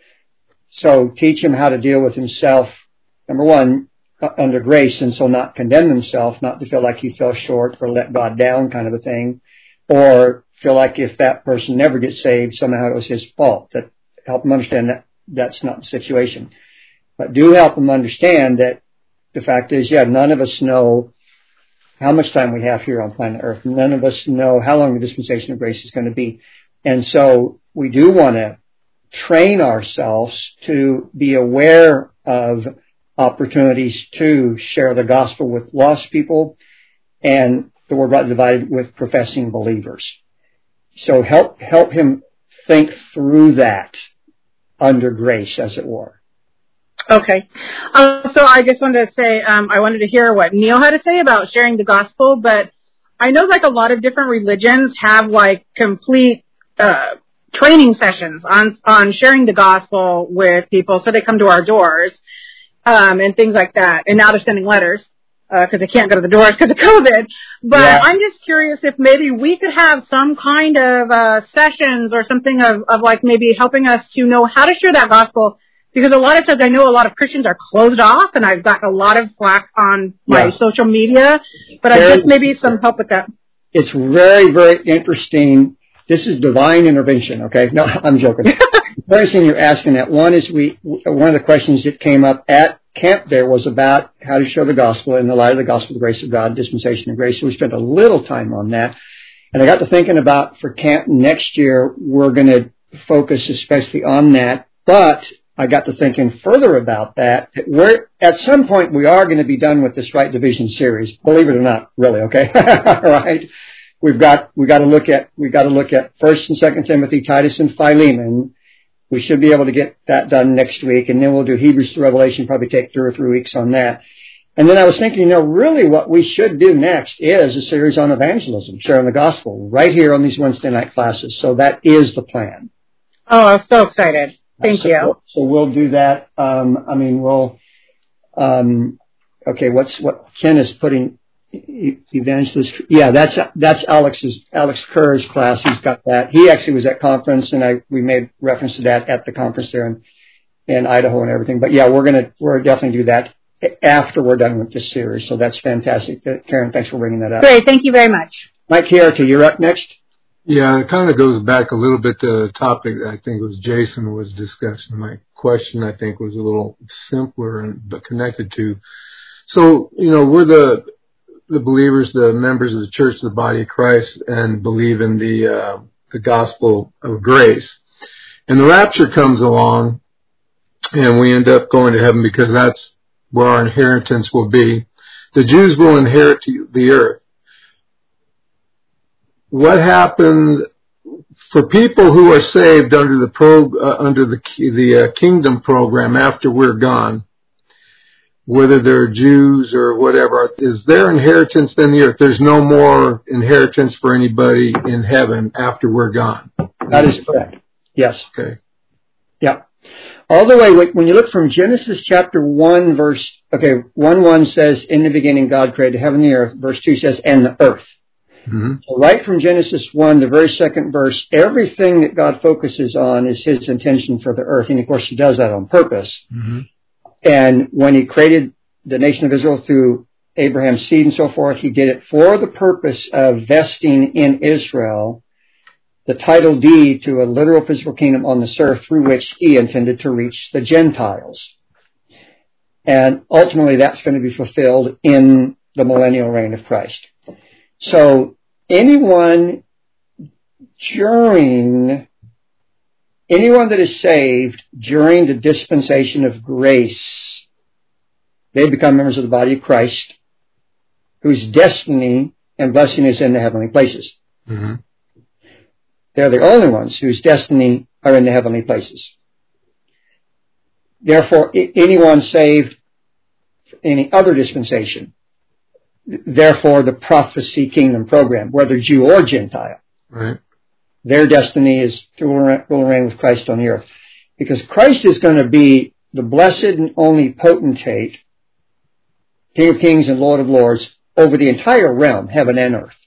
So teach him how to deal with himself, number one, under grace, and so not condemn himself, not to feel like he fell short or let God down kind of a thing, or feel like if that person never gets saved, somehow it was his fault. That help him understand that that's not the situation. But do help him understand that the fact is, none of us know how much time we have here on planet Earth. None of us know how long the dispensation of grace is going to be. And so we do want to train ourselves to be aware of opportunities to share the gospel with lost people and the word rightly divided with professing believers. So help him think through that under grace, as it were. Okay. So I just wanted to say, I wanted to hear what Neil had to say about sharing the gospel, but I know like a lot of different religions have like complete training sessions on sharing the gospel with people, so they come to our doors and things like that. And now they're sending letters because they can't go to the doors because of COVID. But I'm just curious if maybe we could have some kind of sessions or something of like maybe helping us to know how to share that gospel. Because a lot of times I know a lot of Christians are closed off, and I've gotten a lot of flack on my social media. But I guess maybe some help with that. It's very, very interesting. This is divine intervention, okay? No, I'm joking. The first thing you're asking that. One is one of the questions that came up at camp there was about how to share the gospel in the light of the gospel of the grace of God, dispensation of grace. So we spent a little time on that. And I got to thinking about for camp next year, we're going to focus especially on that. But I got to thinking further about that. At some point we are going to be done with this Right Division series. Believe it or not, really, okay? Right? We got to look at 1st and 2nd Timothy, Titus, and Philemon. We should be able to get that done next week, and then we'll do Hebrews to Revelation, probably take 2 or 3 weeks on that. And then I was thinking, really what we should do next is a series on evangelism, sharing the gospel, right here on these Wednesday night classes. So that is the plan. Oh, I'm so excited. Thank you. So we'll do that. What Ken is putting evangelist. Yeah, that's Alex Kerr's class. He's got that. He actually was at conference, and we made reference to that at the conference there in Idaho and everything. But yeah, we're definitely do that after we're done with this series. So that's fantastic. Karen, thanks for bringing that up. Great. Thank you very much. Mike Chiarti, you're up next. Yeah, it kind of goes back a little bit to the topic that I think was Jason was discussing. My question, I think, was a little simpler but connected to. So, we're the believers, the members of the church, the body of Christ, and believe in the gospel of grace. And the rapture comes along, and we end up going to heaven because that's where our inheritance will be. The Jews will inherit the earth. What happens for people who are saved under the kingdom program after we're gone? Whether they're Jews or whatever, is their inheritance then the earth? There's no more inheritance for anybody in heaven after we're gone. That is correct. Yes. Okay. Yeah. All the way, when you look from Genesis chapter 1, 1:1 says, in the beginning God created heaven and the earth. Verse 2 says, and the earth. Mm-hmm. So right from Genesis 1, the very second verse, everything that God focuses on is his intention for the earth. And of course he does that on purpose. Mm-hmm. And when he created the nation of Israel through Abraham's seed and so forth, he did it for the purpose of vesting in Israel the title deed to a literal physical kingdom on this earth through which he intended to reach the Gentiles. And ultimately that's going to be fulfilled in the millennial reign of Christ. So anyone that is saved during the dispensation of grace, they become members of the body of Christ, whose destiny and blessing is in the heavenly places. Mm-hmm. They're the only ones whose destiny are in the heavenly places. Therefore, anyone saved any other dispensation, therefore the prophecy kingdom program, whether Jew or Gentile, right, their destiny is to rule and reign with Christ on the earth. Because Christ is going to be the blessed and only potentate, King of kings and Lord of lords, over the entire realm, heaven and earth.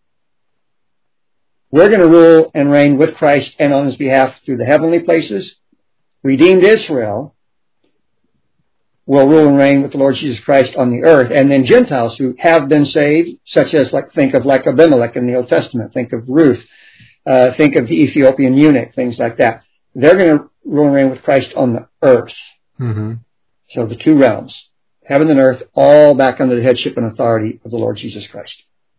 We're going to rule and reign with Christ and on his behalf through the heavenly places. Redeemed Israel will rule and reign with the Lord Jesus Christ on the earth. And then Gentiles who have been saved, such as think of Abimelech in the Old Testament, think of Ruth, think of the Ethiopian eunuch, things like that. They're going to rule and reign with Christ on the earth. Mm-hmm. So the two realms, heaven and earth, all back under the headship and authority of the Lord Jesus Christ.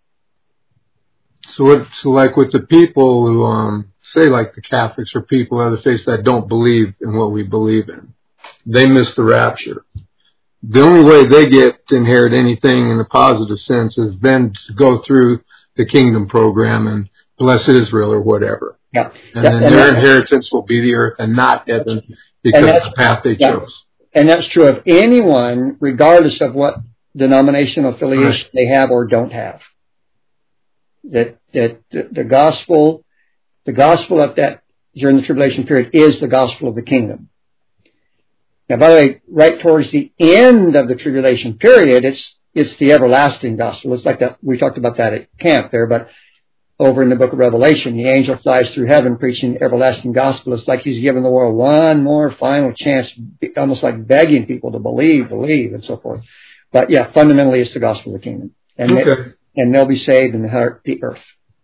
So like with the people who, say like the Catholics or people of the faith that don't believe in what we believe in, they miss the rapture. The only way they get to inherit anything in a positive sense is then to go through the kingdom program and bless Israel or whatever. Yeah. And then their inheritance will be the earth and not heaven because of the path they chose. And that's true of anyone, regardless of what denominational affiliation they have or don't have. That the gospel of that during the tribulation period is the gospel of the kingdom. Now, by the way, right towards the end of the tribulation period, it's the everlasting gospel. It's like that. We talked about that at camp there, but over in the book of Revelation, the angel flies through heaven preaching the everlasting gospel. It's like he's giving the world one more final chance, almost like begging people to believe, and so forth. But yeah, fundamentally, it's the gospel of the kingdom. And they'll be saved in the earth.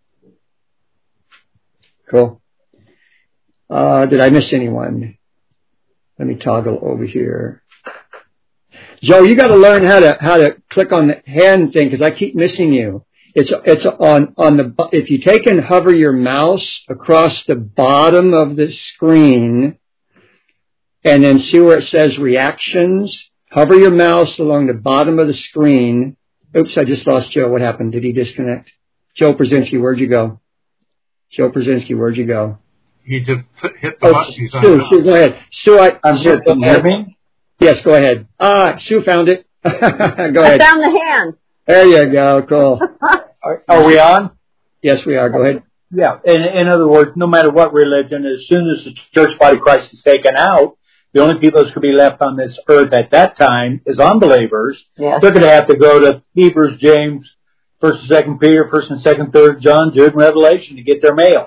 Cool. Did I miss anyone? Let me toggle over here. Joe, you got to learn how to click on the hand thing because I keep missing you. It's on the, if you take and hover your mouse across the bottom of the screen and then see where it says reactions, hover your mouse along the bottom of the screen. Oops, I just lost Joe. What happened? Did he disconnect? Joe Brzezinski, where'd you go? Joe Brzezinski, where'd you go? He just hit the button. Sue, go ahead. Sue, I'm here. Can you hear me? Yes, go ahead. Sue found it. Go ahead. I found the hand. There you go. Cool. Are we on? Yes, we are. Go ahead. Yeah. In other words, no matter what religion, as soon as the church body of Christ is taken out, the only people that's going to be left on this earth at that time is unbelievers. Yes. They're going to have to go to Hebrews, James, 1st and 2nd Peter, 1st and 2nd, 3rd John, Jude, and Revelation to get their mail.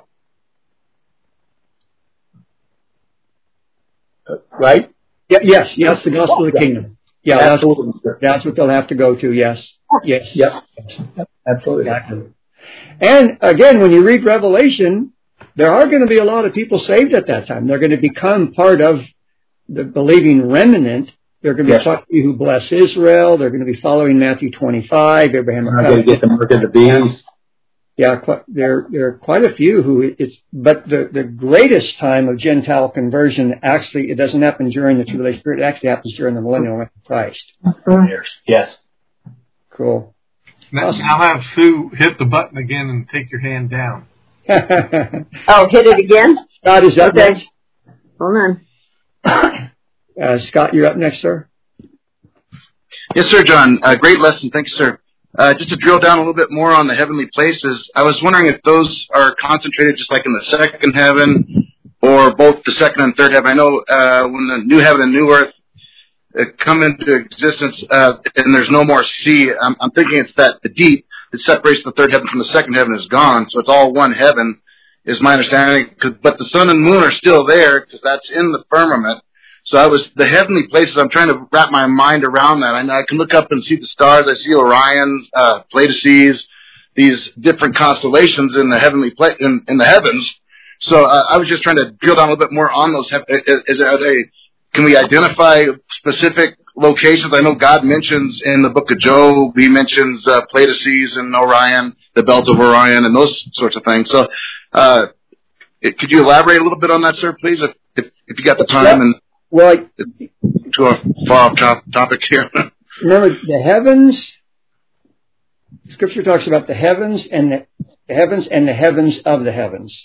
Right? Yeah, yes, the gospel of the kingdom. Yeah, that's what they'll have to go to. Yes. Absolutely. Exactly. And again, when you read Revelation, there are going to be a lot of people saved at that time. They're going to become part of the believing remnant. They're going to be talking who bless Israel. They're going to be following Matthew 25. Abraham. They're going to get the mark of the beast. Yeah, there are quite a few who but the greatest time of Gentile conversion, actually, it doesn't happen during the tribulation period. It actually happens during the millennial reign of Christ. Yes. Cool. Now I'll have Sue hit the button again and take your hand down. Oh, hit it again? Scott, is up next? Hold on. Scott, you're up next, sir. Yes, sir, John. Great lesson. Thank you, sir. Just to drill down a little bit more on the heavenly places, I was wondering if those are concentrated just like in the second heaven or both the second and third heaven. I know when the new heaven and new earth come into existence and there's no more sea, I'm thinking it's that the deep that separates the third heaven from the second heaven is gone, so it's all one heaven, is my understanding. But the sun and moon are still there because that's in the firmament. So the heavenly places, I'm trying to wrap my mind around that. I can look up and see the stars. I see Orion, Pleiades, these different constellations in the heavenly in the heavens. So I was just trying to drill down a little bit more on those. Can we identify specific locations? I know God mentions in the book of Job, he mentions Pleiades and Orion, the belt of Orion, and those sorts of things. So could you elaborate a little bit on that, sir, please, if you got the time? And to a far off topic here. Remember, the heavens. Scripture talks about the heavens and the heavens of the heavens.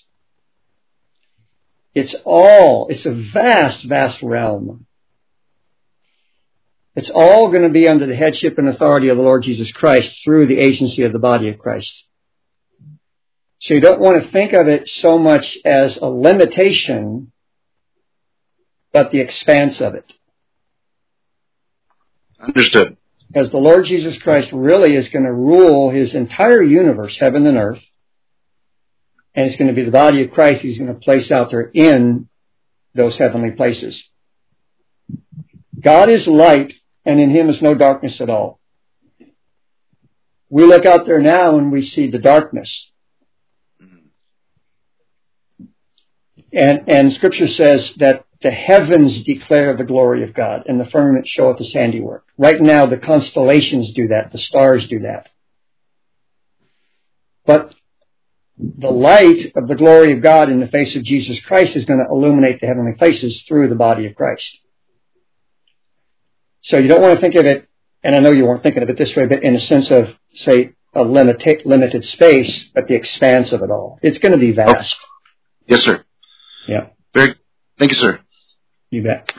It's a vast, vast realm. It's all going to be under the headship and authority of the Lord Jesus Christ through the agency of the body of Christ. So you don't want to think of it so much as a limitation, but the expanse of it. Understood. As the Lord Jesus Christ really is going to rule his entire universe, heaven and earth, and it's going to be the body of Christ he's going to place out there in those heavenly places. God is light, and in him is no darkness at all. We look out there now and we see the darkness. And Scripture says that the heavens declare the glory of God, and the firmament showeth his handiwork. Right now, the constellations do that. The stars do that. But the light of the glory of God in the face of Jesus Christ is going to illuminate the heavenly places through the body of Christ. So you don't want to think of it, and I know you weren't thinking of it this way, but in a sense of, say, a limited space, but the expanse of it all. It's going to be vast. Oh. Yes, sir. Yeah. Thank you, sir. You bet.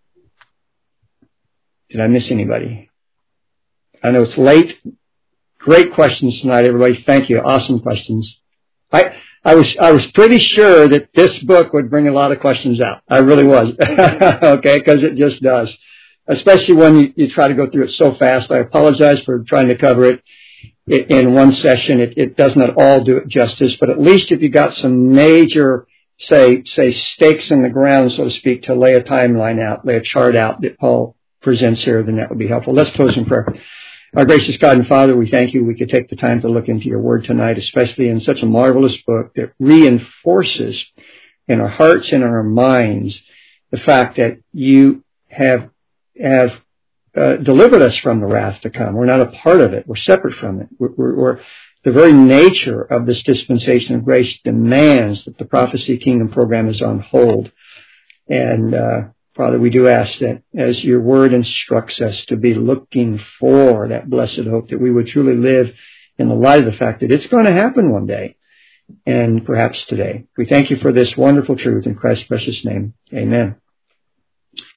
Did I miss anybody? I know it's late. Great questions tonight, everybody. Thank you. Awesome questions. I was pretty sure that this book would bring a lot of questions out. I really was. Okay, because it just does. Especially when you try to go through it so fast. I apologize for trying to cover it in one session. It does not all do it justice, but at least if you got some major, say stakes in the ground, so to speak, to lay a timeline out, lay a chart out that Paul presents here, then that would be helpful. Let's close in prayer. Our gracious God and Father, we thank you we could take the time to look into your word tonight, especially in such a marvelous book that reinforces in our hearts and in our minds the fact that you have delivered us from the wrath to come. We're not a part of it. We're separate from it. We're the very nature of this dispensation of grace demands that the prophecy kingdom program is on hold. And Father, we do ask that as your word instructs us to be looking for that blessed hope, that we would truly live in the light of the fact that it's going to happen one day, and perhaps today. We thank you for this wonderful truth in Christ's precious name. Amen.